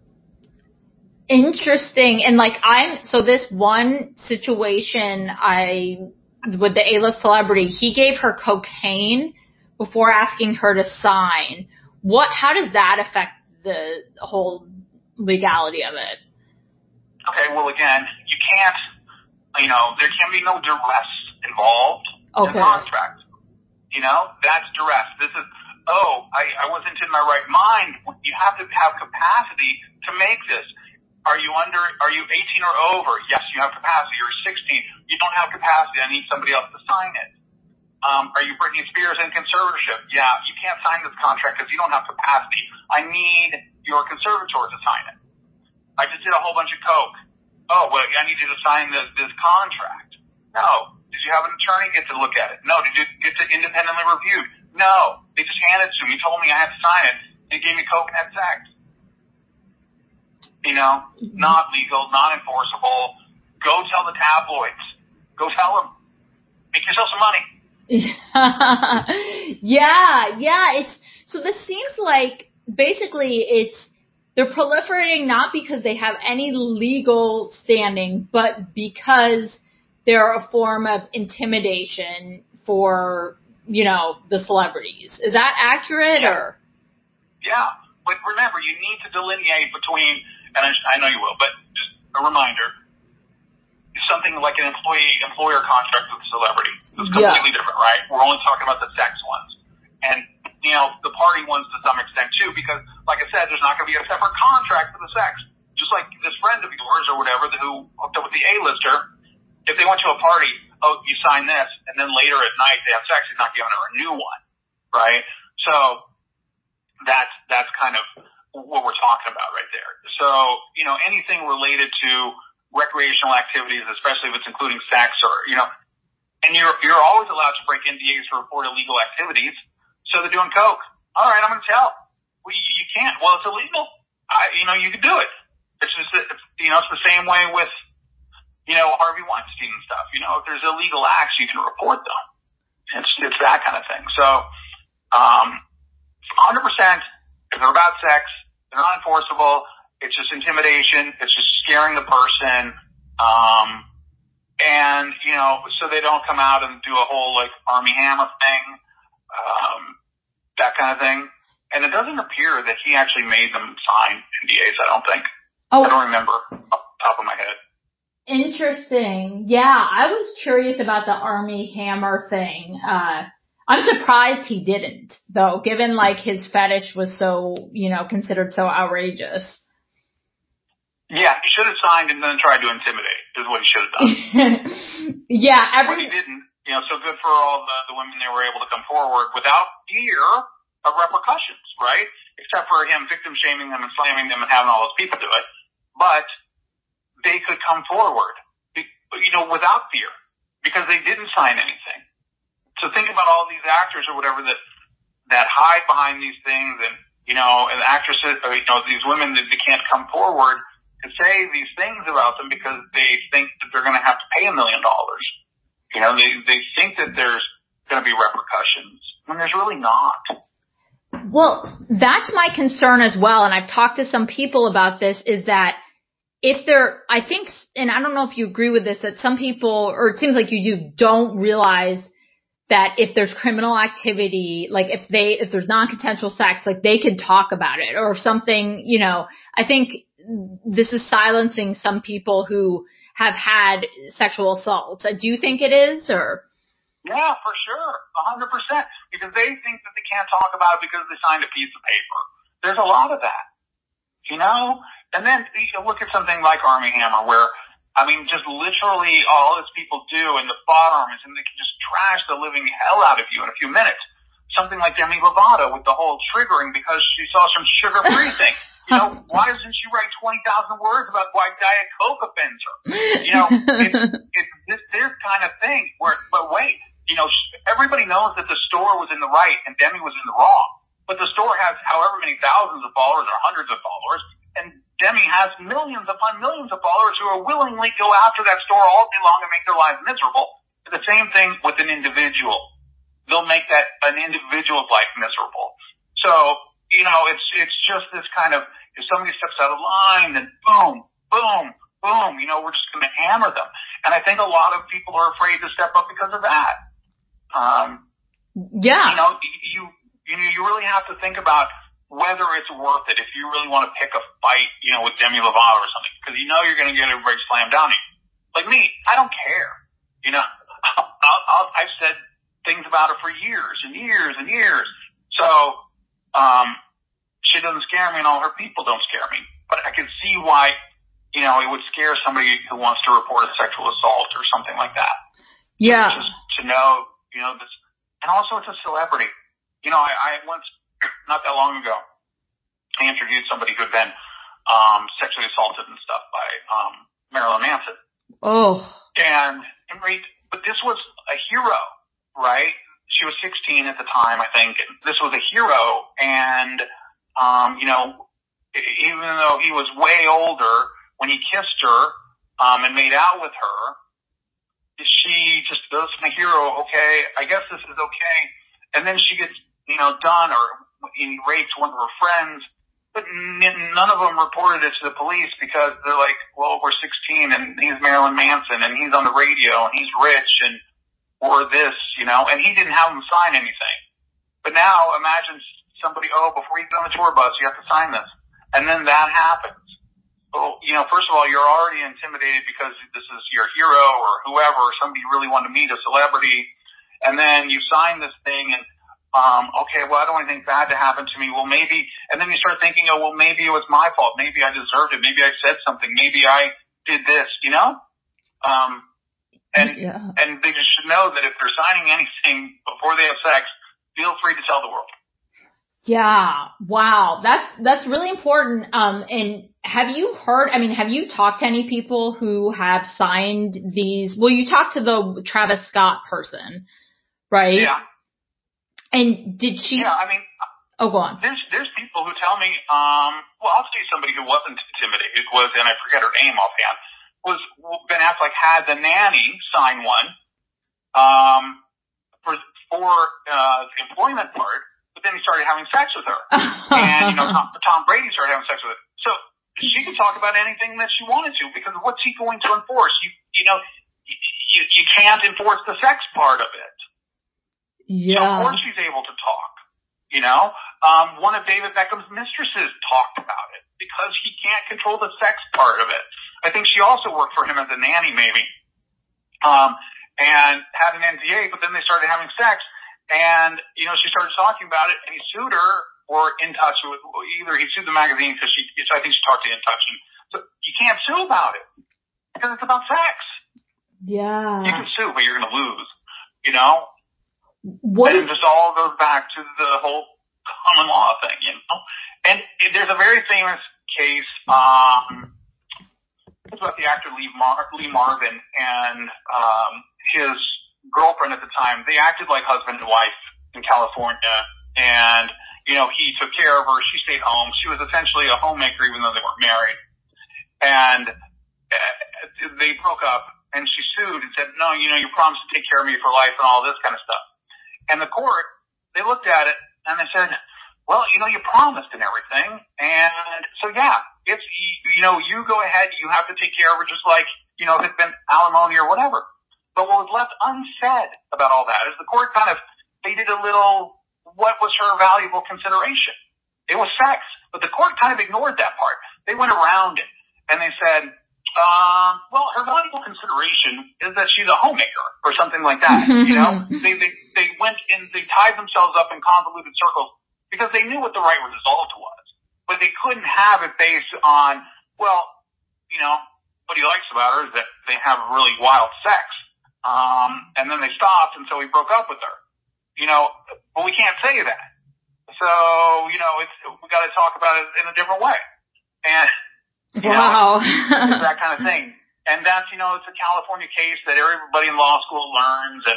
Interesting. And so this one situation with the A-list celebrity, he gave her cocaine before asking her to sign. How does that affect the whole legality of it? Okay, well again, you can't, there can be no duress involved in the contract. That's duress. This is, I wasn't in my right mind. You have to have capacity to make this. Are you 18 or over? Yes, you have capacity. You're 16. You don't have capacity. I need somebody else to sign it. Are you Britney Spears in conservatorship? Yeah, you can't sign this contract because you don't have capacity. I need your conservator to sign it. I just did a whole bunch of coke. Oh, well, I need you to sign this contract. No. Did you have an attorney get to look at it? No. Did you get to independently reviewed? No. They just handed it to me, told me I had to sign it, and gave me coke and had sex. Not legal, not enforceable. Go tell the tabloids. Go tell them. Make yourself some money. Yeah. So this seems like basically they're proliferating not because they have any legal standing, but because they're a form of intimidation for, the celebrities. Is that accurate or? Yeah. But remember, you need to delineate between, and I know you will, but just a reminder, something like an employer contract with a celebrity. It's completely different, right? We're only talking about the sex ones. And, the party ones to some extent too, because like I said, there's not going to be a separate contract for the sex. Just like this friend of yours or whatever who hooked up with the A-lister, if they went to a party, you sign this, and then later at night they have sex, you're not giving her a new one, right? So that's kind of what we're talking about right there. So, anything related to recreational activities, especially if it's including sex or, and you're always allowed to break NDAs to report illegal activities. So they're doing coke. All right, I'm going to tell. Well, you can't. Well, it's illegal. You can do it. It's just, it's the same way with, Harvey Weinstein and stuff. If there's illegal acts, you can report them. It's that kind of thing. So, 100%, if they're about sex, they're not enforceable. It's just intimidation. It's just scaring the person. And, so they don't come out and do a whole Armie Hammer thing. That kind of thing. And it doesn't appear that he actually made them sign NDAs, I don't think. I don't remember off the top of my head. Interesting. Yeah, I was curious about the Armie Hammer thing. I'm surprised he didn't, though, given his fetish was so, considered so outrageous. Yeah, he should have signed and then tried to intimidate, is what he should have done. Yeah, But he didn't. So good for all the women that were able to come forward without fear of repercussions, right? Except for him victim shaming them and slamming them and having all those people do it. But they could come forward, without fear because they didn't sign anything. So think about all these actors or whatever that hide behind these things and, and actresses, or, these women that they can't come forward to say these things about them because they think that they're going to have to pay $1 million. They think that there's going to be repercussions when there's really not. Well, that's my concern as well. And I've talked to some people about this is that I think, and I don't know if you agree with this, that some people, or it seems like you don't realize that if there's criminal activity, like if there's non-consensual sex, like they can talk about it, or if something, you know, I think this is silencing some people who have had sexual assaults. Do you think it is, or? Yeah, for sure. 100%. Because they think that they can't talk about it because they signed a piece of paper. There's a lot of that, you know? And then you look at something like Armie Hammer where, I mean, just literally all these people do in the bottoms, and they can just trash the living hell out of you in a few minutes. Something like Demi Lovato with the whole triggering because she saw some sugar-free thing. You know, why doesn't she write 20,000 words about why Diet Coke offends her? You know, it's this kind of thing where, but wait, you know, everybody knows that the store was in the right and Demi was in the wrong. But the store has however many thousands of followers or hundreds of followers, and Demi has millions upon millions of followers who will willingly go after that store all day long and make their lives miserable. The same thing with an individual. They'll make that an individual's life miserable. So, you know, it's just this kind of, if somebody steps out of line, then boom, boom, boom, you know, we're just going to hammer them. And I think a lot of people are afraid to step up because of that. Yeah. You know, you really have to think about whether it's worth it if you really want to pick a fight, you know, with Demi Lovato or something, because you know you're going to get everybody slammed down on you. Like me, I don't care. You know, I've said things about her for years and years and years. So, she doesn't scare me and all her people don't scare me. But I can see why, you know, it would scare somebody who wants to report a sexual assault or something like that. Yeah. Just to know, you know, this, and also it's a celebrity. You know, I once, not that long ago, I interviewed somebody who had been, sexually assaulted and stuff by, Marilyn Manson. Oh. But this was a hero, right? She was 16 at the time, I think. This was a hero, and, you know, even though he was way older, when he kissed her, and made out with her, she just goes from a hero, okay, I guess this is okay. And then she gets, you know, done, or he raped one of her friends, but none of them reported it to the police because they're like, well, we're 16 and he's Marilyn Manson and he's on the radio and he's rich and or this, you know, and he didn't have them sign anything. But now imagine somebody, before you get on the tour bus, you have to sign this. And then that happens. Well, you know, first of all, you're already intimidated because this is your hero or whoever, somebody you really want to meet, a celebrity. And then you sign this thing and, okay, well, I don't want anything bad to happen to me. Well, maybe, and then you start thinking, oh, well, maybe it was my fault. Maybe I deserved it. Maybe I said something. Maybe I did this, you know? And they just should know that if they're signing anything before they have sex, feel free to tell the world. Yeah. Wow. That's really important. And have you talked to any people who have signed these? Well, you talked to the Travis Scott person, right? Yeah. And did she? Yeah, I mean. Oh, go on. There's people who tell me, well, I'll tell you somebody who wasn't intimidated and I forget her name offhand, was Ben Affleck had the nanny sign one, for the employment part, but then he started having sex with her. And, you know, Tom Brady started having sex with her. So she could talk about anything that she wanted to, because what's he going to enforce? You know, you can't enforce the sex part of it. Yeah. So of course she's able to talk, you know. One of David Beckham's mistresses talked about it because he can't control the sex part of it. I think she also worked for him as a nanny maybe, and had an NDA, but then they started having sex, and, you know, she started talking about it, and he sued her, or In Touch, either he sued the magazine because I think she talked to In Touch, and so you can't sue about it because it's about sex. Yeah. You can sue, but you're going to lose, you know. And just all goes back to the whole common law thing, you know. And there's a very famous case, it's about the actor Lee Marvin and his girlfriend at the time. They acted like husband and wife in California, and, you know, he took care of her. She stayed home. She was essentially a homemaker even though they weren't married. And they broke up, and she sued and said, no, you know, you promised to take care of me for life and all this kind of stuff. And the court, they looked at it and they said, well, you know, you promised and everything. And so, yeah, it's, you know, you go ahead, you have to take care of her just like, you know, if it's been alimony or whatever. But what was left unsaid about all that is the court kind of, they did a little, what was her valuable consideration? It was sex. But the court kind of ignored that part. They went around it and they said, well, her valuable consideration is that she's a homemaker or something like that. You know, they went and they tied themselves up in convoluted circles because they knew what the right result was, but they couldn't have it based on, well, you know, what he likes about her is that they have really wild sex. And then they stopped and so he broke up with her, you know, but we can't say that. So, you know, we got to talk about it in a different way. And, wow. It's that kind of thing. And that's, you know, it's a California case that everybody in law school learns. And,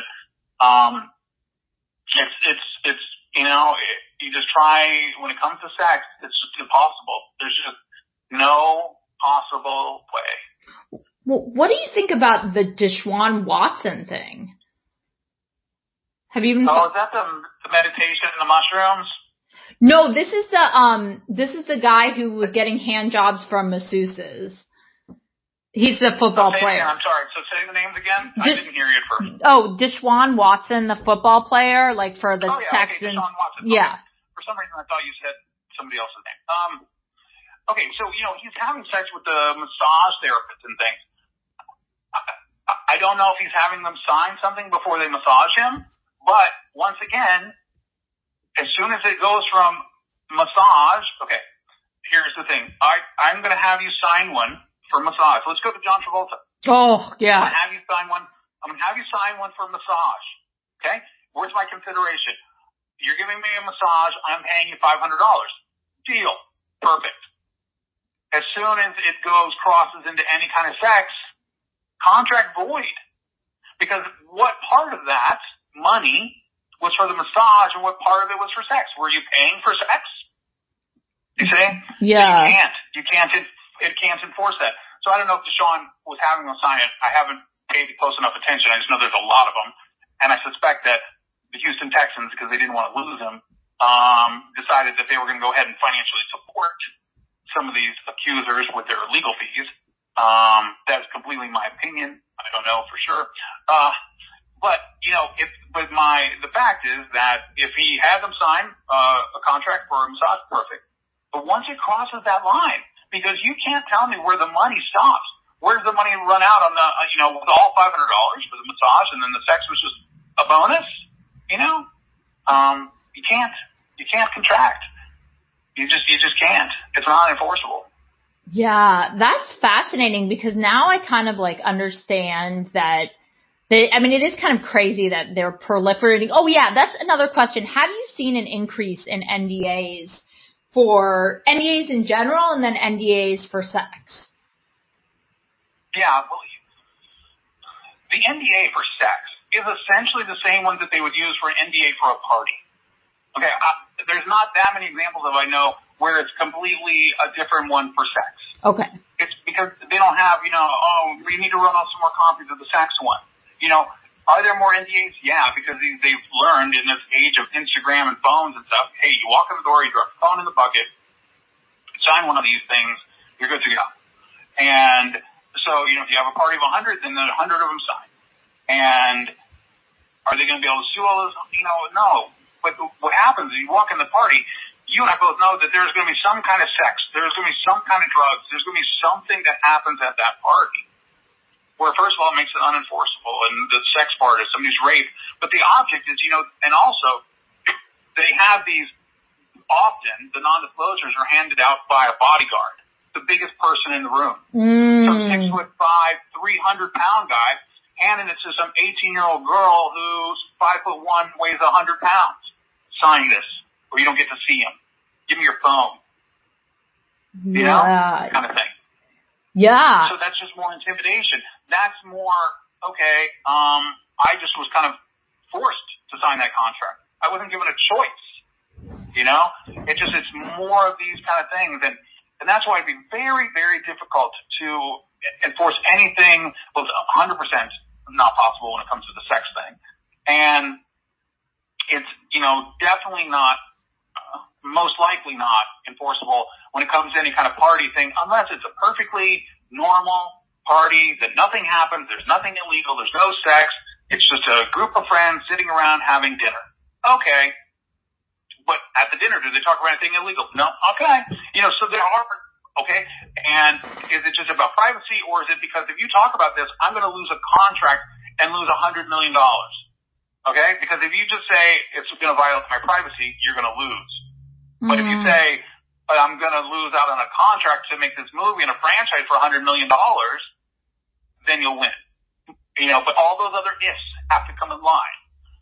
it's, you know, you just try, when it comes to sex, it's just impossible. There's just no possible way. Well, what do you think about the Deshaun Watson thing? Have you even? Oh, is that the meditation and the mushrooms? No, this is the guy who was getting hand jobs from masseuses. He's the football player. I'm sorry. So say the names again. I didn't hear you at first. Oh, Deshaun Watson, the football player, like for the Texans. Okay, Deshaun Watson. Yeah. Okay. For some reason, I thought you said somebody else's name. Okay, so you know he's having sex with the massage therapist and things. I don't know if he's having them sign something before they massage him, but once again, as soon as it goes from massage, okay, here's the thing. I'm going to have you sign one for massage. Let's go to John Travolta. Oh, yeah. I'm going to have you sign one. I'm going to have you sign one for massage. Okay? Where's my consideration? You're giving me a massage. I'm paying you $500. Deal. Perfect. As soon as it crosses into any kind of sex, contract void. Because what part of that money was for the massage and what part of it was for sex? Were you paying for sex? You see? Yeah. You can't enforce that. So I don't know if Deshaun was having them sign it. I haven't paid close enough attention. I just know there's a lot of them. And I suspect that the Houston Texans, because they didn't want to lose him, decided that they were going to go ahead and financially support some of these accusers with their legal fees. That's completely my opinion. I don't know for sure. But, you know, the fact is that if he had them sign a contract for a massage, perfect. But once it crosses that line, because you can't tell me where the money stops. Where's the money run out on the, you know, with all $500 for the massage and then the sex was just a bonus? You know? You can't contract. You just can't. It's not enforceable. Yeah, that's fascinating because now I kind of like understand that it is kind of crazy that they're proliferating. Oh yeah, that's another question. Have you seen an increase in NDAs for NDAs in general and then NDAs for sex? Yeah, well, the NDA for sex is essentially the same one that they would use for an NDA for a party. Okay, there's not that many examples of I know where it's completely a different one for sex. Okay. It's because they don't have, you know, we need to run off some more copies of the sex one. You know, are there more NDAs? Yeah, because they've learned in this age of Instagram and phones and stuff, hey, you walk in the door, you drop your phone in the bucket, sign one of these things, you're good to go. And so, you know, if you have a party of 100, then 100 of them sign. And are they going to be able to sue all those? You know, no. But what happens is you walk in the party, you and I both know that there's going to be some kind of sex, there's going to be some kind of drugs, there's going to be something that happens at that party. Where first of all, it makes it unenforceable, and the sex part is somebody's raped. But the object is, you know, and also, they have these, often, the non-disclosures are handed out by a bodyguard, the biggest person in the room. Some 6'5", 300-pound guy, handing it to some 18-year-old girl who's 5'1", weighs 100 pounds. Sign this, or you don't get to see him. Give me your phone. You know? Kind of thing. Yeah. So that's just more intimidation. That's more, okay, I just was kind of forced to sign that contract. I wasn't given a choice, you know? It's more of these kind of things. And that's why it'd be very, very difficult to enforce anything. Well, it's 100% not possible when it comes to the sex thing. And it's, you know, definitely not, most likely not enforceable when it comes to any kind of party thing, unless it's a perfectly normal party, that nothing happens, there's nothing illegal, there's no sex, it's just a group of friends sitting around having dinner. Okay. But at the dinner, do they talk about anything illegal? No. Okay. So there are, okay. And is it just about privacy, or is it because if you talk about this, I'm going to lose a contract and lose $100 million? Okay? Because if you just say it's going to violate my privacy, you're going to lose. Mm-hmm. But if you say, I'm going to lose out on a contract to make this movie and a franchise for $100 million, then you'll win. But all those other ifs have to come in line.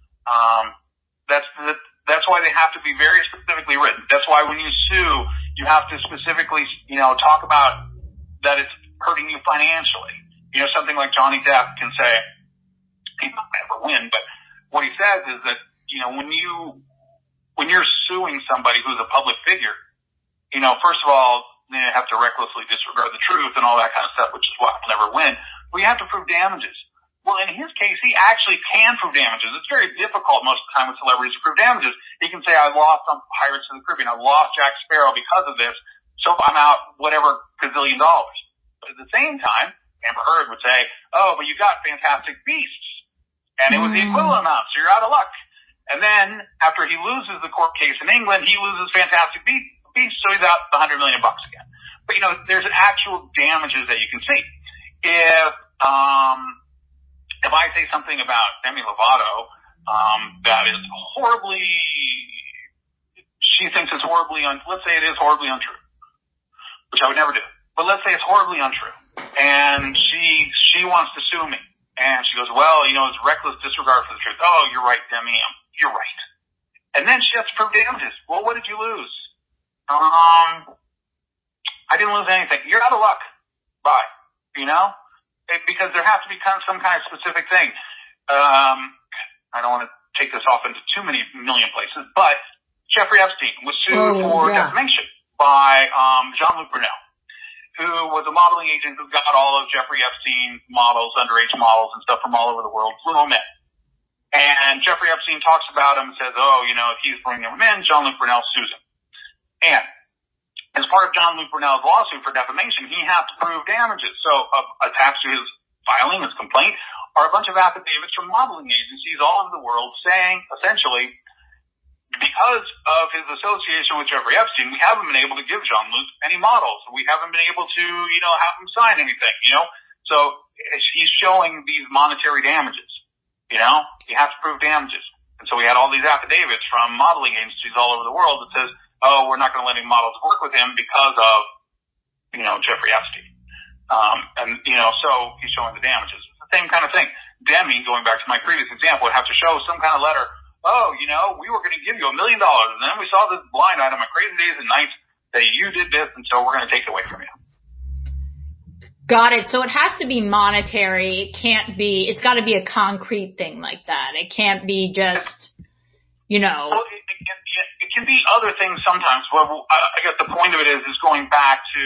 That's why they have to be very specifically written. That's why when you sue, you have to specifically, talk about that it's hurting you financially. Something like Johnny Depp can say, he might never win, but what he says is that, when you're suing somebody who's a public figure, first of all, you have to recklessly disregard the truth and all that kind of stuff, which is why I'll never win. We have to prove damages. Well, in his case, he actually can prove damages. It's very difficult most of the time with celebrities to prove damages. He can say, I lost on Pirates of the Caribbean. I lost Jack Sparrow because of this, so I'm out whatever gazillion dollars. But at the same time, Amber Heard would say, oh, but you got Fantastic Beasts. And it was the equivalent amount, so you're out of luck. And then, after he loses the court case in England, he loses Fantastic Beasts, so he's out $100 million again. But there's actual damages that you can see. If I say something about Demi Lovato, that is horribly, she thinks it's horribly, let's say it is horribly untrue, which I would never do. But let's say it's horribly untrue. And she wants to sue me. And she goes, well, it's reckless disregard for the truth. Oh, you're right, Demi. You're right. And then she has to prove damages. Well, what did you lose? I didn't lose anything. You're out of luck. Bye. Because there has to be some kind of specific thing. I don't want to take this off into too many million places, but Jeffrey Epstein was sued for defamation by Jean-Luc Brunel, who was a modeling agent who got all of Jeffrey Epstein's models, underage models and stuff from all over the world, flew them in. And Jeffrey Epstein talks about him and says, if he's bringing them in, Jean-Luc Brunel sues him. And as part of Jean-Luc Brunel's lawsuit for defamation, he has to prove damages. So attached to his filing, his complaint, are a bunch of affidavits from modeling agencies all over the world saying, essentially, because of his association with Jeffrey Epstein, we haven't been able to give Jean-Luc any models. We haven't been able to, have him sign anything, So he's showing these monetary damages, You have to prove damages. And so we had all these affidavits from modeling agencies all over the world that says, we're not going to let any models work with him because of, Jeffrey Epstein. So he's showing the damages. It's the same kind of thing. Demi, going back to my previous example, would have to show some kind of letter. We were going to give you $1 million, and then we saw this blind item on Crazy Days and Nights that you did this, and so we're going to take it away from you. Got it. So it has to be monetary. It's got to be a concrete thing like that. It can't be just, Well, it can be other things sometimes. Well, I guess the point of it is going back to,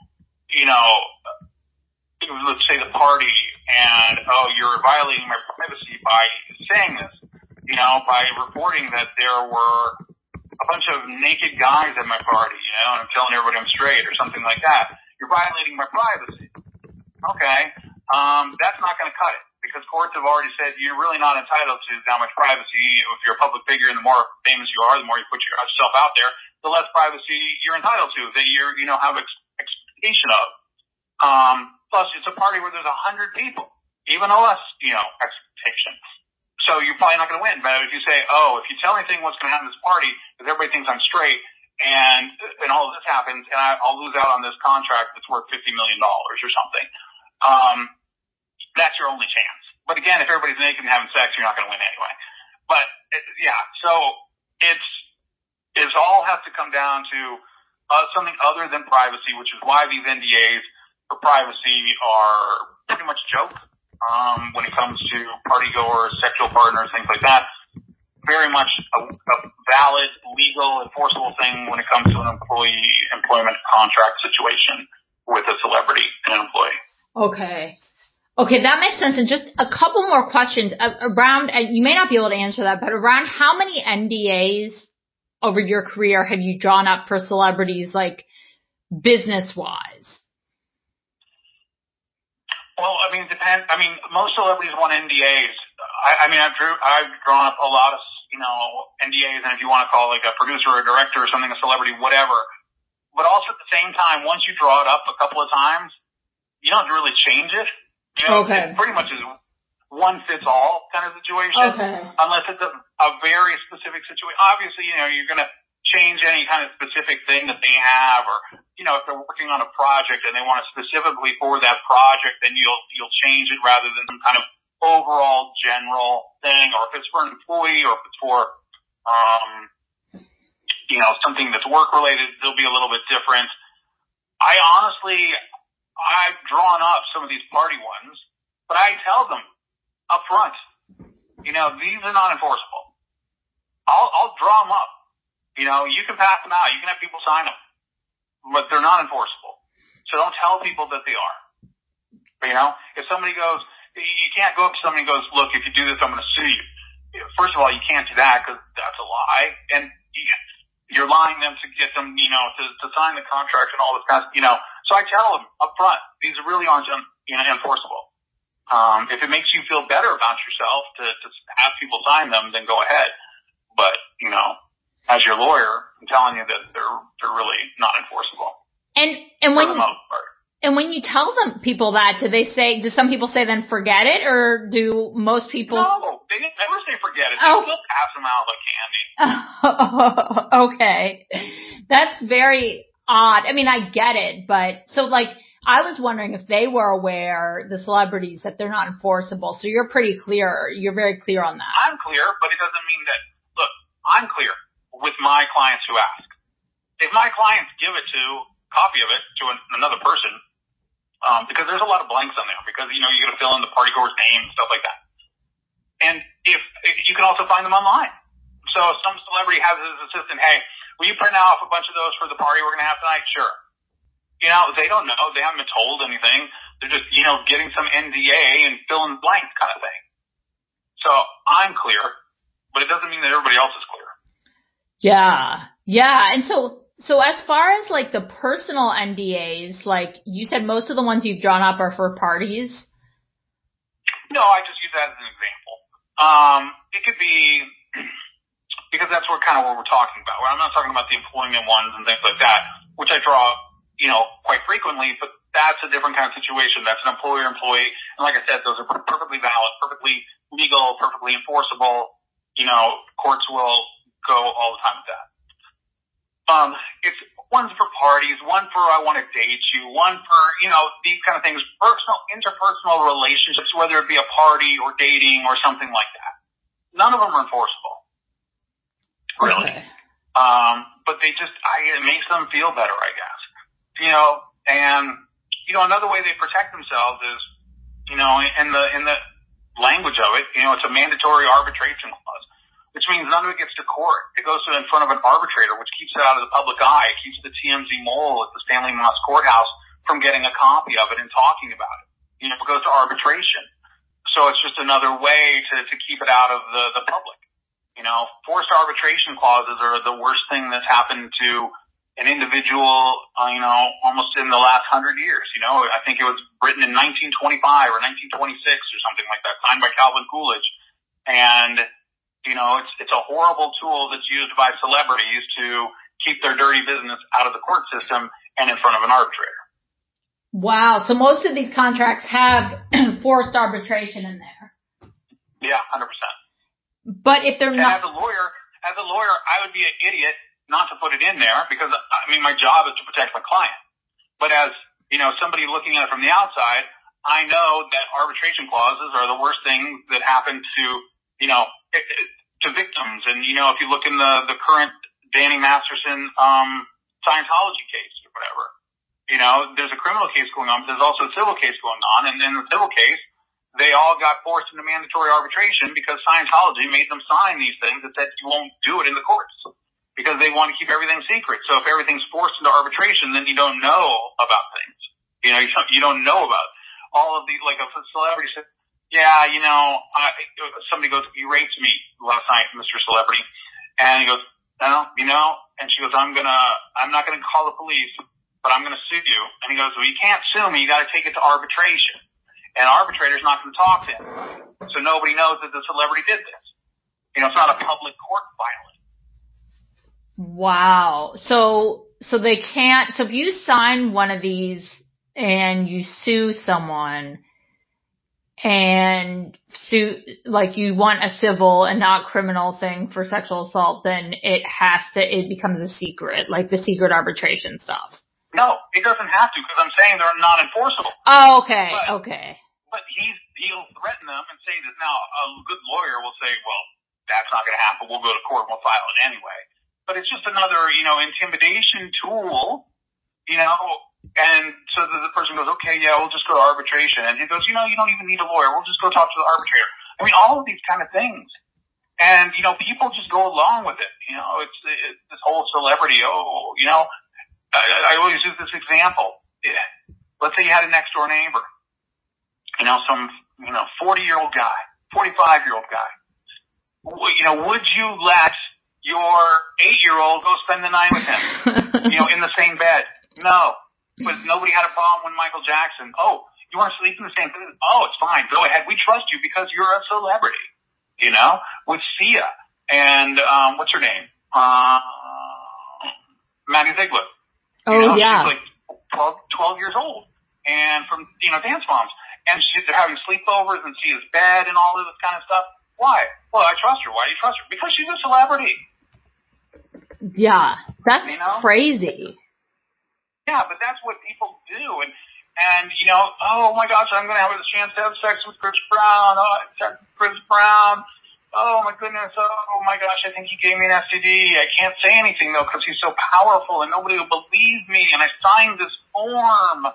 let's say the party and, you're violating my privacy by saying this, by reporting that there were a bunch of naked guys at my party, and I'm telling everybody I'm straight or something like that. You're violating my privacy. Okay. That's not going to cut it because courts have already said you're really not entitled to that much privacy. If you're a public figure and the more famous you are, the more you put yourself out there, the less privacy you're entitled to that you're, have expectation of. Plus it's a party where there's 100 people, even less, expectation. So you're probably not going to win. But if you say, if you tell anything what's going to happen at this party, because everybody thinks I'm straight, and all of this happens, and I'll lose out on this contract that's worth $50 million or something. That's your only chance. But again, if everybody's naked and having sex, you're not going to win anyway. But so it's all has to come down to something other than privacy, which is why these NDAs for privacy are pretty much a joke when it comes to partygoers, sexual partners, things like that. Very much a valid, legal, enforceable thing when it comes to an employment contract situation with a celebrity and an employee. Okay, that makes sense. And just a couple more questions around, and you may not be able to answer that, but around how many NDAs over your career have you drawn up for celebrities, like business-wise? Well, I mean, it depends. I mean, most celebrities want NDAs. I've drawn up a lot of, NDAs, and if you want to call like a producer or a director or something, a celebrity, whatever. But also at the same time, once you draw it up a couple of times, you don't really change it. Okay. It pretty much is one fits all kind of situation. Okay. Unless it's a very specific situation. Obviously, you're going to change any kind of specific thing that they have, or, if they're working on a project and they want it specifically for that project, then you'll change it rather than some kind of overall general thing, or if it's for an employee, or if it's for, something that's work related, it'll be a little bit different. I've drawn up some of these party ones, but I tell them up front, these are not enforceable. I'll draw them up. You can pass them out. You can have people sign them, but they're not enforceable. So don't tell people that they are. If somebody goes, you can't go up to somebody and goes, look, if you do this, I'm going to sue you. First of all, you can't do that because that's a lie. And you're lying them to get them, to sign the contract and all this kind of, So I tell them up front, these really aren't, enforceable. If it makes you feel better about yourself to have people sign them, then go ahead. But, as your lawyer, I'm telling you that they're really not enforceable. And when you tell people that, do some people say then forget it, or do most people? No, they never say forget it. They still pass them out like candy. Okay. That's very odd. I mean, I get it, but so I was wondering if they were aware, the celebrities, that they're not enforceable. So you're pretty clear. You're very clear on that. I'm clear, but it doesn't mean that, look, I'm clear with my clients who ask. If my clients give it copy of it to another person, because there's a lot of blanks on there, because, you got to fill in the party goer's name and stuff like that. And if you can also find them online. So if some celebrity has his assistant, hey, will you print off a bunch of those for the party we're going to have tonight? Sure. They don't know. They haven't been told anything. They're just, getting some NDA and fill in the blanks kind of thing. So I'm clear, but it doesn't mean that everybody else is clear. Yeah. Yeah. And so as far as the personal NDAs, you said most of the ones you've drawn up are for parties. No, I just use that as an example. It could be, because that's what we're talking about. I'm not talking about the employment ones and things like that, which I draw, quite frequently, but that's a different kind of situation. That's an employer-employee. And like I said, those are perfectly valid, perfectly legal, perfectly enforceable. Courts will go all the time with that. It's one's for parties, one for I want to date you, one for, these kind of things, interpersonal relationships, whether it be a party or dating or something like that. None of them are enforceable. Really. Okay. But it makes them feel better, I guess. Another way they protect themselves is, in the language of it, it's a mandatory arbitration clause, which means none of it gets to court. It goes in front of an arbitrator, which keeps it out of the public eye. It keeps the TMZ mole at the Stanley Moss Courthouse from getting a copy of it and talking about it. It goes to arbitration. So it's just another way to keep it out of the public. Forced arbitration clauses are the worst thing that's happened to an individual, almost in the last 100 years. I think it was written in 1925 or 1926 or something like that, signed by Calvin Coolidge. And it's a horrible tool that's used by celebrities to keep their dirty business out of the court system and in front of an arbitrator. Wow. So most of these contracts have forced arbitration in there. Yeah, 100%. But if they're not. And as a lawyer, I would be an idiot not to put it in there because, my job is to protect my client. But as, somebody looking at it from the outside, I know that arbitration clauses are the worst things that happen to, to victims. And, if you look in the current Danny Masterson, Scientology case or whatever, there's a criminal case going on, but there's also a civil case going on. And in the civil case, they all got forced into mandatory arbitration because Scientology made them sign these things that said you won't do it in the courts because they want to keep everything secret. So if everything's forced into arbitration, then you don't know about things. You don't know about all of these, like if a celebrity said, yeah, somebody goes, you raped me last night, Mr. Celebrity. And he goes, well, and she goes, I'm not going to call the police, but I'm going to sue you. And he goes, well, you can't sue me. You got to take it to arbitration. and arbitrator's not going to talk to him. So nobody knows that the celebrity did this. You know, it's not a public court filing. Wow. So they can't, so if you sign one of these and you sue someone and like you want a civil and not criminal thing for sexual assault, then it becomes a secret, like the secret arbitration stuff. No, it doesn't have to, because I'm saying they're not enforceable. Oh, okay, okay. But he'll threaten them and say that. Now, a good lawyer will say, well, that's not going to happen. We'll go to court and we'll file it anyway. But it's just another, intimidation tool, and so the person goes, okay, yeah, we'll just go to arbitration. And he goes, you don't even need a lawyer. We'll just go talk to the arbitrator. I mean, all of these kind of things. And, people just go along with it. It's this whole celebrity, I always use this example. Yeah. Let's say you had a next door neighbor, some 40-year-old guy, 45-year-old guy. Would you let your 8-year-old go spend the night with him, in the same bed? No. But nobody had a problem when Michael Jackson, you want to sleep in the same bed? Oh, it's fine. Go ahead. We trust you because you're a celebrity, with Sia and, what's her name? Maddie Ziegler. Yeah. She's like 12 years old and from, Dance Moms. And they're having sleepovers and Sia's bed and all of this kind of stuff. Why? Well, I trust her. Why do you trust her? Because she's a celebrity. Yeah. That's crazy. Yeah, but that's what people do. And oh my gosh, I'm going to have a chance to have sex with Chris Brown. Oh, sex with Chris Brown. Oh my goodness. Oh my gosh, I think he gave me an STD. I can't say anything though because he's so powerful and nobody will believe me. And I signed this form.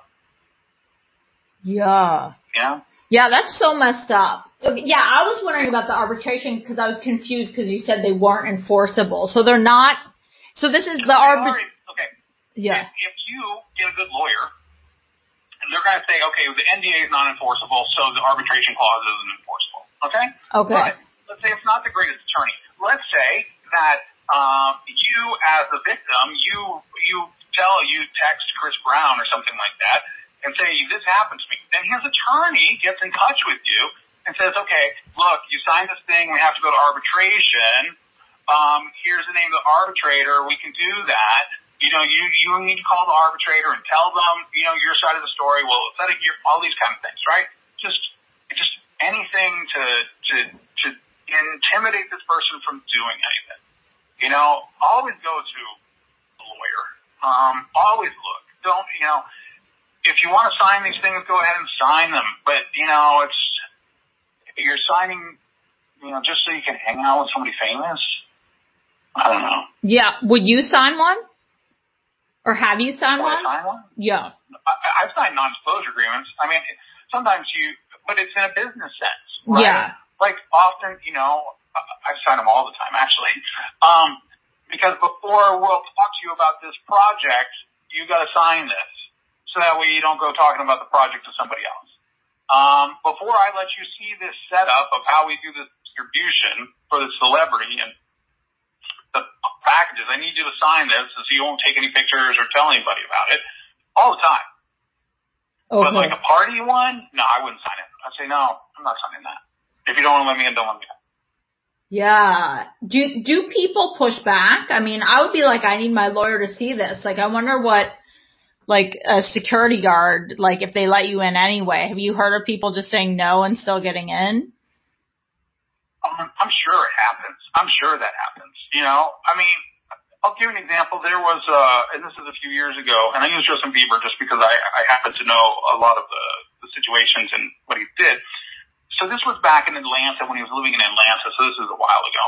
Yeah. Yeah. Yeah, that's so messed up. Yeah, I was wondering about the arbitration because I was confused because you said they weren't enforceable. So they're not. So this is the arbitration. Okay. Yeah. If you get a good lawyer, and they're going to say, okay, the NDA is not enforceable, so the arbitration clause isn't enforceable. Okay? Okay. But let's say it's not the greatest attorney. Let's say that you, as a victim, you text Chris Brown or something like that and say, this happened to me. Then his attorney gets in touch with you and says, okay, look, you signed this thing. We have to go to arbitration. Here's the name of the arbitrator. We can do that. You need to call the arbitrator and tell them, your side of the story. Well, it's all these kind of things, right? Just anything to intimidate this person from doing anything. Always go to a lawyer. Always look. Don't, if you want to sign these things, go ahead and sign them. But, you're signing, just so you can hang out with somebody famous. I don't know. Yeah. Would you sign one? Or have you signed one? Sign one? Yeah. I've signed non-disclosure agreements. I mean, sometimes but it's in a business sense, right? Yeah. Like often, I sign them all the time, actually. Because before we'll talk to you about this project, you got to sign this. So that way you don't go talking about the project to somebody else. Before I let you see this setup of how we do this distribution for the celebrity and the packages, I need you to sign this so you won't take any pictures or tell anybody about it all the time. Okay. But like a party one, no, I wouldn't sign it. I'd say, no, I'm not signing that. If you don't want to let me in, don't let me in. Yeah. Do people push back? I mean, I would be like, I need my lawyer to see this. Like, I wonder what, like a security guard, like if they let you in anyway. Have you heard of people just saying no and still getting in? I'm sure it happens. I'm sure that happens. I mean, I'll give you an example. There was, and this is a few years ago, and I use Justin Bieber just because I happen to know a lot of the situations and what he did. So this was back in Atlanta when he was living in Atlanta. So this is a while ago.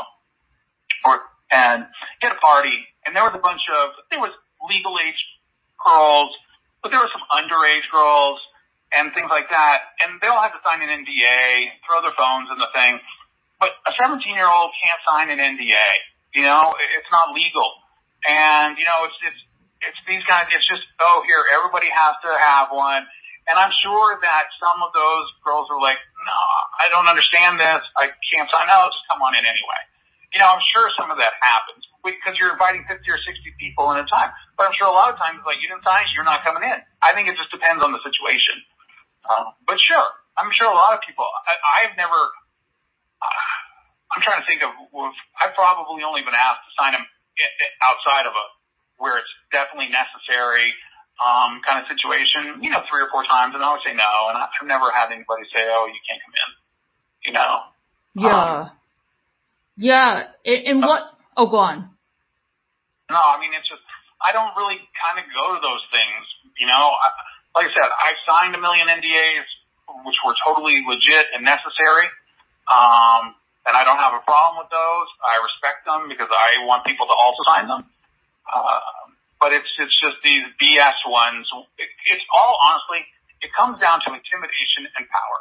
And he had a party, and there was legal age girls, but there were some underage girls and things like that. And they all had to sign an NDA, throw their phones in the thing. But a 17-year-old can't sign an NDA. It's not legal. And, it's these guys, it's just, here, everybody has to have one. And I'm sure that some of those girls were like, no, I don't understand this. I can't sign. No, just come on in anyway. I'm sure some of that happens because you're inviting 50 or 60 people in a time. But I'm sure a lot of times, like, you didn't sign, you're not coming in. I think it just depends on the situation. But sure, I'm sure a lot of people, I've never, I'm trying to think of, I've probably only been asked to sign them outside of where it's definitely necessary, kind of situation, 3 or 4 times, and I always say no, and I've never had anybody say, oh, you can't come in, Yeah. And what, go on. No, I mean, it's just, I don't really kind of go to those things, like I said, I've signed 1 million NDAs, which were totally legit and necessary, and I don't have a problem with those. I respect them because I want people to also sign them. But it's just these BS ones. It's all, honestly, it comes down to intimidation and power.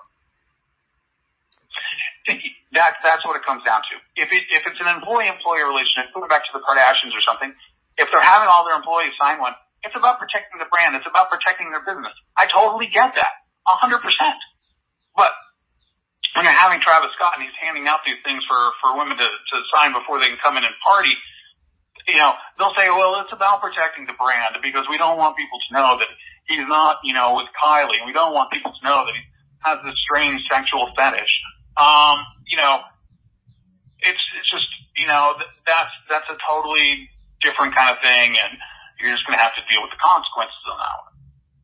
That's what it comes down to. If it's an employee-employee relationship, going back to the Kardashians or something, if they're having all their employees sign one, it's about protecting the brand. It's about protecting their business. I totally get that. 100%. But when you're having Travis Scott and he's handing out these things for women to sign before they can come in and party, they'll say, well, it's about protecting the brand because we don't want people to know that he's not, with Kylie. We don't want people to know that he has this strange sexual fetish. It's just, that's a totally different kind of thing, and you're just going to have to deal with the consequences on that one.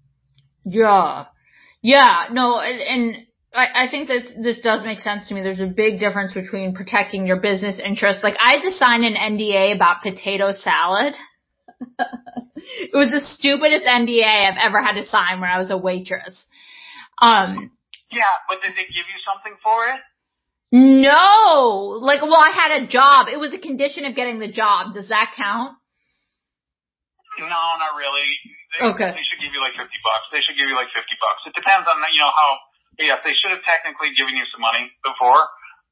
Yeah, no, and I think this does make sense to me. There's a big difference between protecting your business interests. Like, I had to sign an NDA about potato salad. It was the stupidest NDA I've ever had to sign when I was a waitress. Yeah, but did they give you something for it? No! I had a job. It was a condition of getting the job. Does that count? No, not really. Okay. They should give you $50. They should give you $50. It depends on, how, yes, they should have technically given you some money before,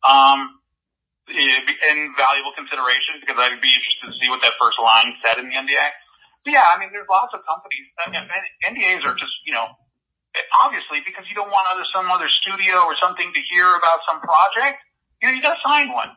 in valuable consideration, because I'd be interested to see what that first line said in the NDA. But yeah, I mean, there's lots of companies, NDAs are just, obviously, because you don't want some other studio or something to hear about some project, you gotta sign one,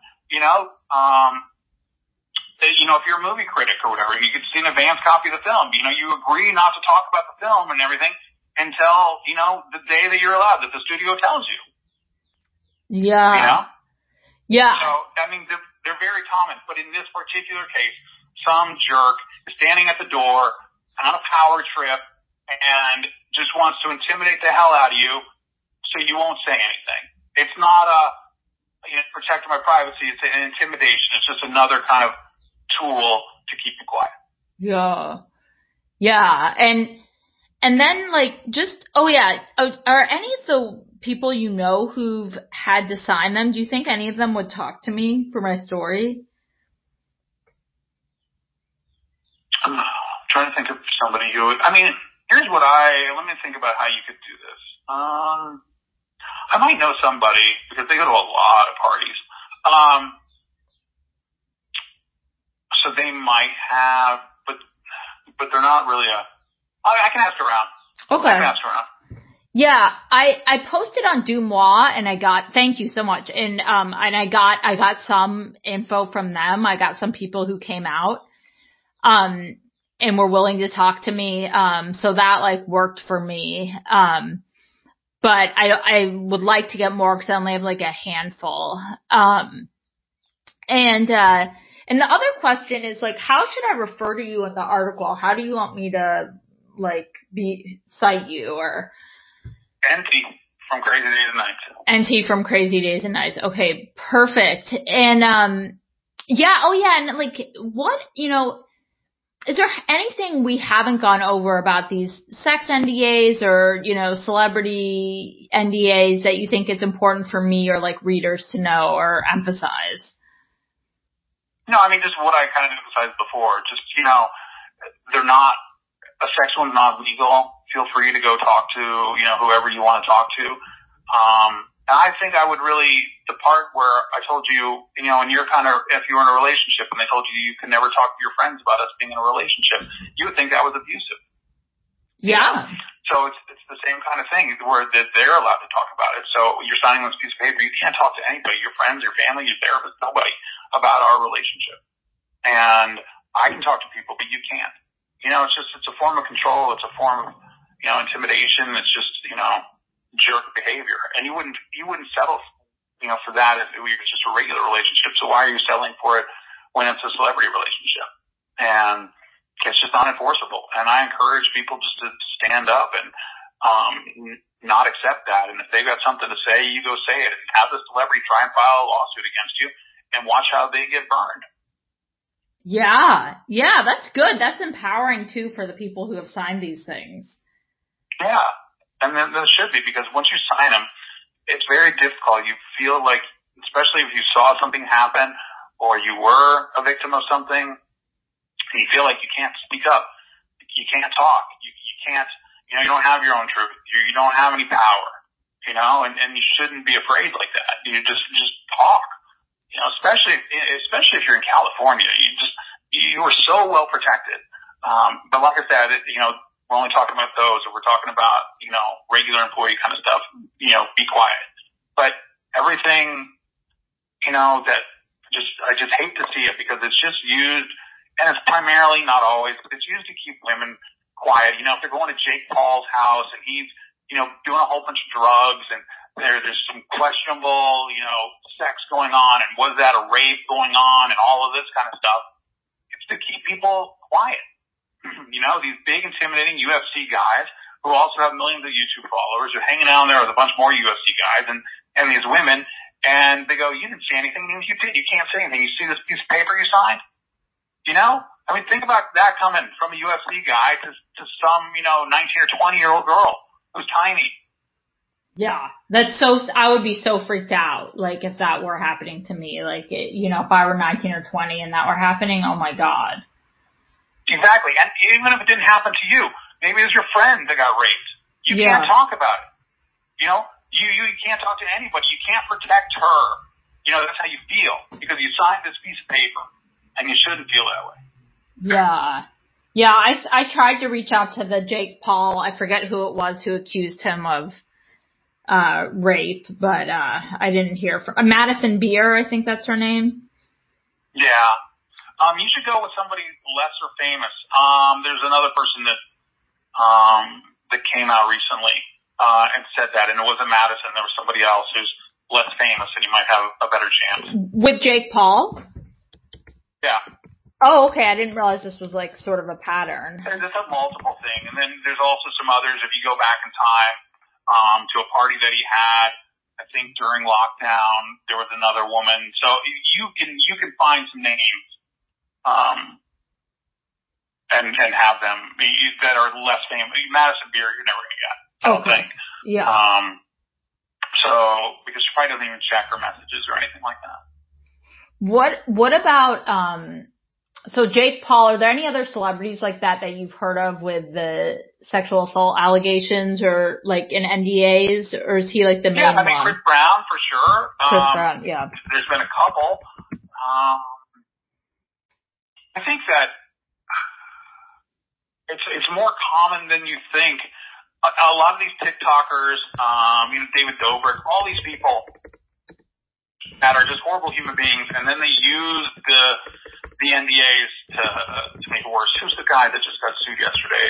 if you're a movie critic or whatever, and you get to see an advance copy of the film, you agree not to talk about the film and everything until, the day that you're allowed, that the studio tells you. Yeah. Yeah. So, I mean, they're very common, but in this particular case, some jerk is standing at the door on a power trip and just wants to intimidate the hell out of you so you won't say anything. It's not protecting my privacy, it's an intimidation. It's just another kind of tool to keep you quiet. Yeah. Yeah. And then are any of the people who've had to sign them, do you think any of them would talk to me for my story? I'm trying to think of somebody who would, let me think about how you could do this. I might know somebody because they go to a lot of parties. So they might have, but they're not really I can ask around. Okay. I can ask around. Yeah, I posted on DeuxMoi and thank you so much. And I got some info from them. I got some people who came out, and were willing to talk to me. So that worked for me. But I would like to get more because I only have a handful. And the other question is how should I refer to you in the article? How do you want me to cite you or? NT from Crazy Days and Nights. NT from Crazy Days and Nights. Okay, perfect. And and what is there anything we haven't gone over about these sex NDAs or celebrity NDAs that you think it's important for me or readers to know or emphasize? No, I mean, just what I kind of emphasized before. Just, they're not, a sex one's not legal. Feel free to go talk to, whoever you want to talk to. And I think I would really, the part where I told you, and you're if you were in a relationship and they told you can never talk to your friends about us being in a relationship, you would think that was abusive. Yeah. So it's the same kind of thing where they're allowed to talk about it. So you're signing this piece of paper. You can't talk to anybody, your friends, your family, your therapist, nobody about our relationship. And I can talk to people, but you can't. It's a form of control. It's a form of, intimidation. It's just, jerk behavior. And you wouldn't settle, for that if it was just a regular relationship. So why are you settling for it when it's a celebrity relationship? And it's just not enforceable. And I encourage people just to stand up and, not accept that. And if they've got something to say, you go say it. Have the celebrity try and file a lawsuit against you and watch how they get burned. Yeah. Yeah, that's good. That's empowering too for the people who have signed these things. Yeah. And then there should be, because once you sign them, it's very difficult. You feel like, especially if you saw something happen or you were a victim of something, and you feel like you can't speak up. You can't talk. You can't, you don't have your own truth. You don't have any power, and you shouldn't be afraid like that. You just talk, especially if you're in California. You are so well protected. But like I said, we're only talking about those, or we're talking about, regular employee kind of stuff, be quiet. But everything, that I just hate to see it, because it's just used, and it's primarily, not always, but it's used to keep women quiet. If they're going to Jake Paul's house and he's, doing a whole bunch of drugs, and there's some questionable, sex going on, and was that a rape going on, and all of this kind of stuff, it's to keep people quiet. These big, intimidating UFC guys who also have millions of YouTube followers are hanging out there with a bunch more UFC guys and these women, and they go, you didn't say anything. You did. You can't say anything. You see this piece of paper you signed? Think about that coming from a UFC guy to some, 19 or 20-year-old girl who's tiny. Yeah, I would be so freaked out, like, if that were happening to me, like, if I were 19 or 20 and that were happening, oh my God. Exactly. And even if it didn't happen to you, maybe it was your friend that got raped. You can't talk about it. You can't talk to anybody. You can't protect her. That's how you feel, because you signed this piece of paper, and you shouldn't feel that way. Yeah. Yeah, I tried to reach out to the Jake Paul, I forget who it was who accused him of rape, but I didn't hear from Madison Beer, I think that's her name. Yeah. You should go with somebody lesser famous. There's another person that came out recently and said that, and it wasn't Madison. There was somebody else who's less famous, and you might have a better chance. With Jake Paul? Yeah. Oh, okay. I didn't realize this was like sort of a pattern. It's a multiple thing, and then there's also some others. If you go back in time to a party that he had, I think during lockdown, there was another woman. So you can find some names and have them that are less famous. Madison Beer, you're never gonna get. I don't think. Yeah. So because she probably doesn't even check her messages or anything like that. What about so Jake Paul, are there any other celebrities like that you've heard of with the sexual assault allegations or like in NDAs, or is he like the main one? Chris Brown for sure. Chris Brown, yeah. There's been a couple. I think that it's more common than you think. A lot of these TikTokers, David Dobrik, all these people that are just horrible human beings, and then they use the NDAs to make it worse. Who's the guy that just got sued yesterday?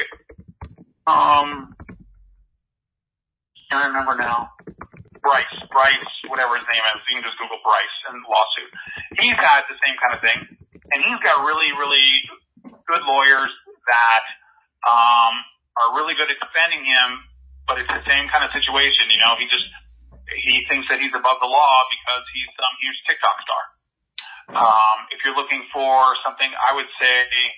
Can't remember now. Bryce, whatever his name is. You can just Google Bryce and lawsuit. He's had the same kind of thing, and he's got really, really good lawyers that are really good at defending him, but it's the same kind of situation. He thinks that he's above the law because he's some huge TikTok star. If you're looking for something, I would say,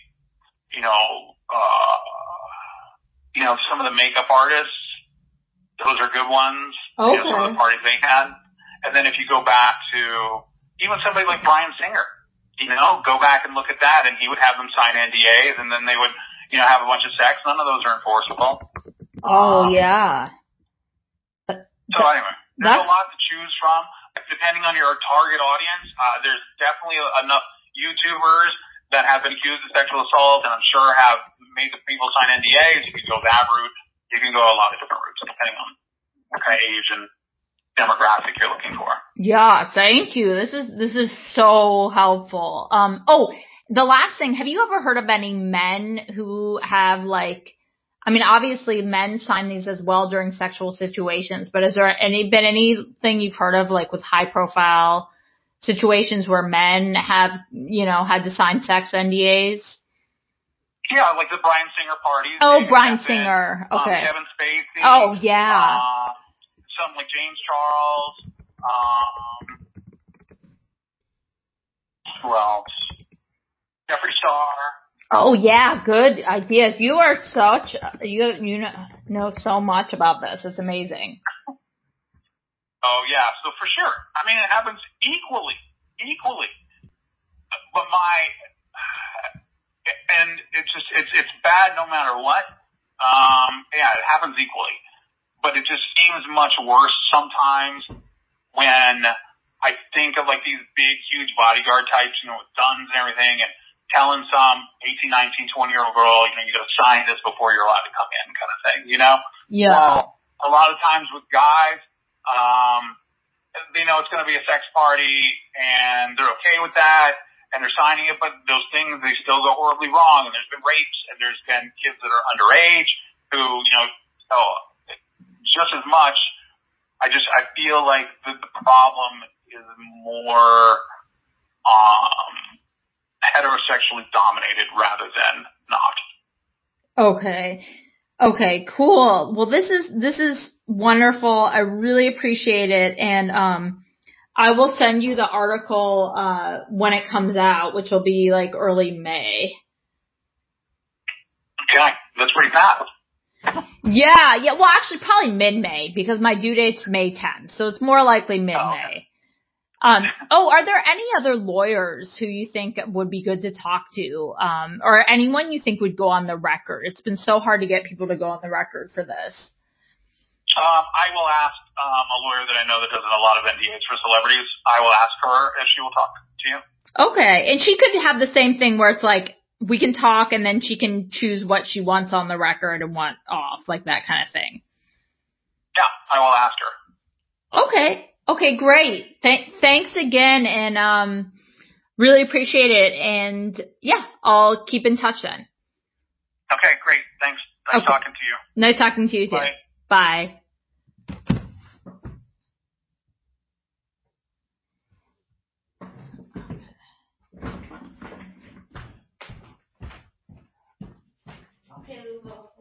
some of the makeup artists, those are good ones. Okay. Some of the parties they had. And then if you go back to even somebody like Bryan Singer, go back and look at that, and he would have them sign NDAs, and then they would, have a bunch of sex. None of those are enforceable. Oh, yeah. So anyway, there's a lot to choose from. Depending on your target audience, there's definitely enough YouTubers that have been accused of sexual assault, and I'm sure have made the people sign NDAs. You can go that route. You can go a lot of different routes depending on what kind of age and demographic you're looking for. Yeah, thank you. This is so helpful. The last thing, have you ever heard of any men who have I mean, obviously men sign these as well during sexual situations, but has there been anything you've heard of like with high profile situations where men have, had to sign sex NDAs? Yeah, like the Bryan Singer parties. Oh, Bryan Singer. Okay. Kevin Spacey. Oh, yeah. Something like James Charles. Who else? Jeffree Star. Oh, yeah. Good ideas. You are you know so much about this. It's amazing. Oh, yeah. So for sure. I mean, it happens equally. But and it's bad no matter what. Yeah, it happens equally. But it just seems much worse sometimes when I think of like these big, huge bodyguard types, with guns and everything, and telling some 18, 19, 20-year-old girl, you got to sign this before you're allowed to come in kind of thing, Yeah. Well, a lot of times with guys, they know it's going to be a sex party and they're okay with that and they're signing it, but those things, they still go horribly wrong. And there's been rapes and there's been kids that are underage who, just as much. I feel like the problem is more, heterosexually dominated rather than not. Okay, cool. Well, this is wonderful. I really appreciate it. And, I will send you the article, when it comes out, which will be like early May. Okay. That's pretty fast. Yeah. Well, actually probably mid-May because my due date's May 10th. So it's more likely mid-May. Are there any other lawyers who you think would be good to talk to, or anyone you think would go on the record? It's been so hard to get people to go on the record for this. I will ask a lawyer that I know that does a lot of NDAs for celebrities. I will ask her and she will talk to you. Okay. And she could have the same thing where it's like, we can talk and then she can choose what she wants on the record and what off, like that kind of thing. Yeah, I will ask her. Okay, great. Thanks again, and really appreciate it. And yeah, I'll keep in touch then. Okay, great. Thanks. Nice talking to you. Nice talking to you too. Bye. Okay,